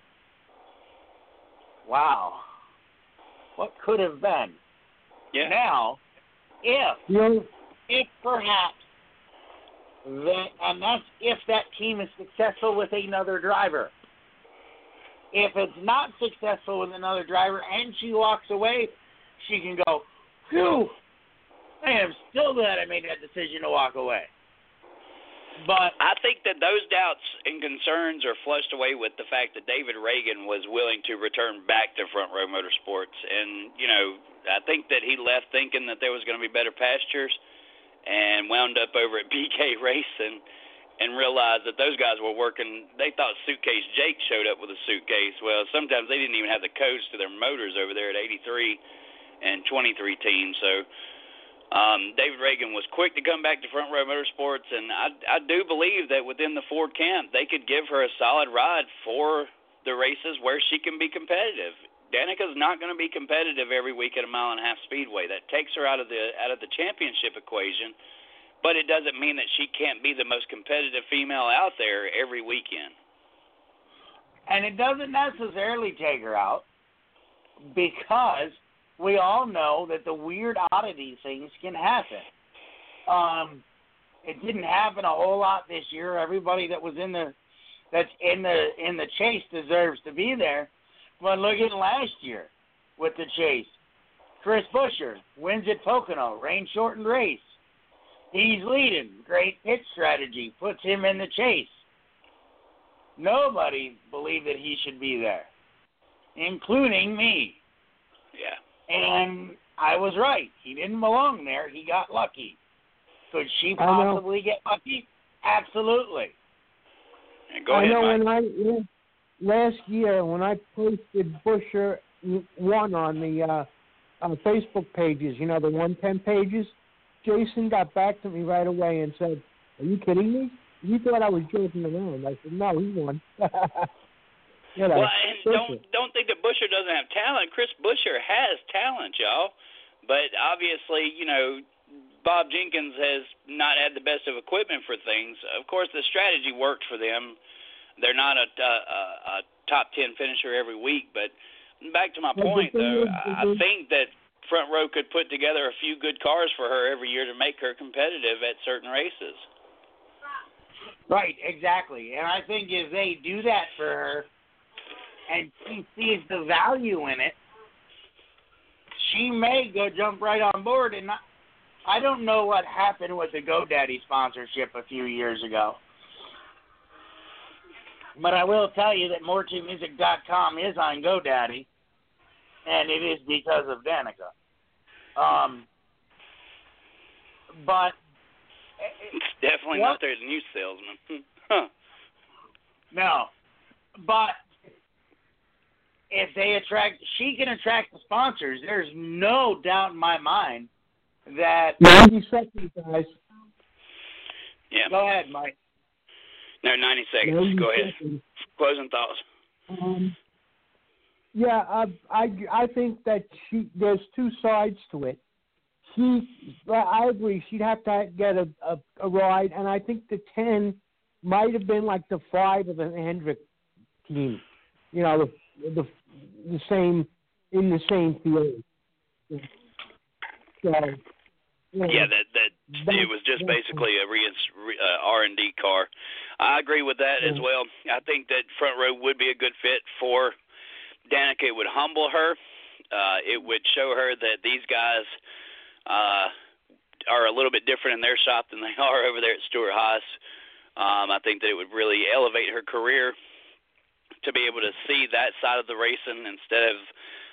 [SPEAKER 4] wow, what could have been?
[SPEAKER 2] Yeah.
[SPEAKER 4] Now, if,
[SPEAKER 5] Yeah.
[SPEAKER 4] if perhaps, that, and that's if that team is successful with another driver. If it's not successful with another driver and she walks away, she can go, phew, I am still glad I made that decision to walk away. But
[SPEAKER 2] I think that those doubts and concerns are flushed away with the fact that David Ragan was willing to return back to Front Row Motorsports. And, you know, I think that he left thinking that there was going to be better pastures and wound up over at B K Racing and realized that those guys were working. They thought Suitcase Jake showed up with a suitcase. Well, sometimes they didn't even have the codes to their motors over there at eighty-three and twenty-three teams. So Um, David Ragan was quick to come back to Front Row Motorsports, and I, I do believe that within the Ford camp, they could give her a solid ride for the races where she can be competitive. Danica's not going to be competitive every week at a mile and a half speedway. That takes her out of the out of the championship equation, but it doesn't mean that she can't be the most competitive female out there every weekend.
[SPEAKER 4] And it doesn't necessarily take her out because we all know that the weird oddity things can happen. Um, it didn't happen a whole lot this year. Everybody that was in the that's in the in the chase deserves to be there. But look at last year with the chase. Chris Buescher wins at Pocono, rain shortened race. He's leading. Great pit strategy puts him in the chase. Nobody believed that he should be there, including me.
[SPEAKER 2] Yeah.
[SPEAKER 4] And I was right. He didn't belong there. He got lucky. Could she possibly get lucky? Absolutely.
[SPEAKER 2] And go
[SPEAKER 5] I
[SPEAKER 2] ahead,
[SPEAKER 5] know
[SPEAKER 2] Mike.
[SPEAKER 5] when I last year when I posted Buescher one on the uh, on Facebook pages, you know, the one ten pages, Jason got back to me right away and said, "Are you kidding me? You thought I was joking around." I said, "No, he won." You know,
[SPEAKER 2] well, and don't don't think that Buescher doesn't have talent. Chris Buescher has talent, y'all. But obviously, you know, Bob Jenkins has not had the best of equipment for things. Of course, the strategy worked for them. They're not a, a, a top ten finisher every week. But back to my point, though, I think that Front Row could put together a few good cars for her every year to make her competitive at certain races.
[SPEAKER 4] Right, exactly. And I think if they do that for her, and she sees the value in it, she may go jump right on board. And not, I don't know what happened with the GoDaddy sponsorship a few years ago. But I will tell you that more two music dot com is on GoDaddy, and it is because of Danica. Um, but
[SPEAKER 2] it's definitely what? not their new salesman. huh.
[SPEAKER 4] No, but if they attract, she can attract the sponsors. There's no doubt in my mind that.
[SPEAKER 5] ninety seconds, guys.
[SPEAKER 2] Yeah.
[SPEAKER 4] Go ahead, Mike.
[SPEAKER 2] No, ninety seconds.
[SPEAKER 5] ninety
[SPEAKER 2] Go ahead.
[SPEAKER 5] seconds.
[SPEAKER 2] Closing thoughts.
[SPEAKER 5] Um, yeah, I, I, I think that she. There's two sides to it. She, I agree. She'd have to get a, a, a ride, and I think the ten might have been like the five of the Hendrick team. You know, the the the same in the same field. So, yeah,
[SPEAKER 2] yeah, that that, that it was just basically a re, uh, R and D car. I agree with that yeah. as well. I think that Front Row would be a good fit for Danica. It would humble her. Uh, it would show her that these guys uh, are a little bit different in their shop than they are over there at Stewart-Haas. Um, I think that it would really elevate her career to be able to see that side of the racing instead of,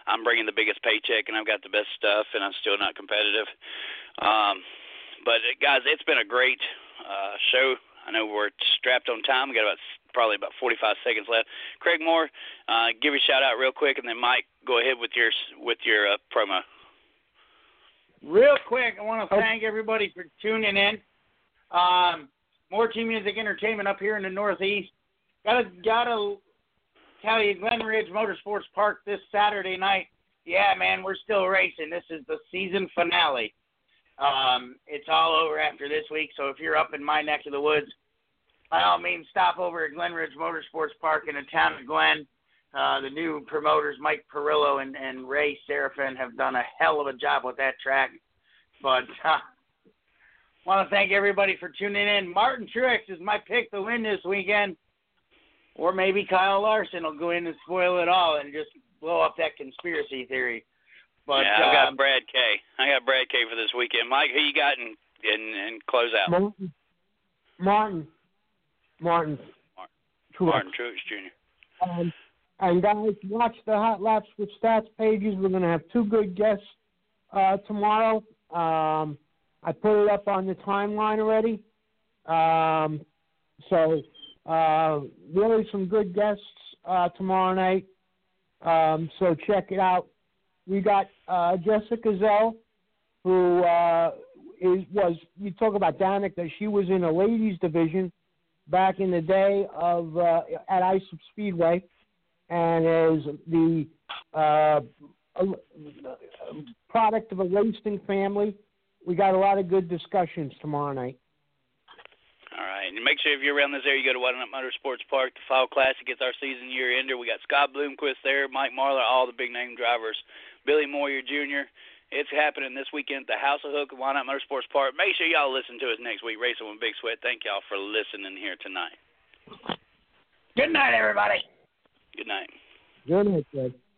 [SPEAKER 2] I'm bringing the biggest paycheck and I've got the best stuff and I'm still not competitive. Um, but guys, it's been a great uh, show. I know we're strapped on time. We got about probably about forty-five seconds left. Craig Moore, uh, give your shout out real quick, and then Mike, go ahead with your with your uh, promo.
[SPEAKER 4] Real quick, I want to thank everybody for tuning in. Um, more Team Music Entertainment up here in the Northeast. Gotta gotta tell you, Glen Ridge Motorsports Park this Saturday night. Yeah, man, we're still racing. This is the season finale. Um, it's all over after this week, so if you're up in my neck of the woods, by all means, stop over at Glen Ridge Motorsports Park in the town of Glen. Uh, the new promoters, Mike Perillo and, and Ray Serafin, have done a hell of a job with that track. But I uh, want to thank everybody for tuning in. Martin Truex is my pick to win this weekend. Or maybe Kyle Larson will go in and spoil it all and just blow up that conspiracy theory. But,
[SPEAKER 2] yeah, I've got
[SPEAKER 4] um,
[SPEAKER 2] Brad K. I got Brad K for this weekend. Mike, who you got in, in, in close out?
[SPEAKER 5] Martin. Martin. Martin.
[SPEAKER 2] Martin
[SPEAKER 5] Truex.
[SPEAKER 2] Martin Truex Junior
[SPEAKER 5] Um, and guys, watch the Hot Laps with Stats pages. We're going to have two good guests uh, tomorrow. Um, I put it up on the timeline already. Um, so uh, really some good guests uh, tomorrow night. Um, so check it out. We got uh, Jessica Zell, who uh, is was you talk about Danica. She was in a ladies division back in the day of uh, at Islip Speedway, and is the uh, product of a racing family. We got a lot of good discussions tomorrow night.
[SPEAKER 2] All right, and make sure if you're around this area, you go to Wilding Up Motorsports Park. The Fall Classic gets our season year ender. We got Scott Bloomquist there, Mike Marlar, all the big name drivers, Billy Moyer Junior It's happening this weekend at the House of Hook at Wilding Up Motorsports Park. Make sure y'all listen to us next week, Racing with Big Sweat. Thank y'all for listening here tonight.
[SPEAKER 4] Good night, everybody.
[SPEAKER 2] Good night.
[SPEAKER 5] Good night, Fred.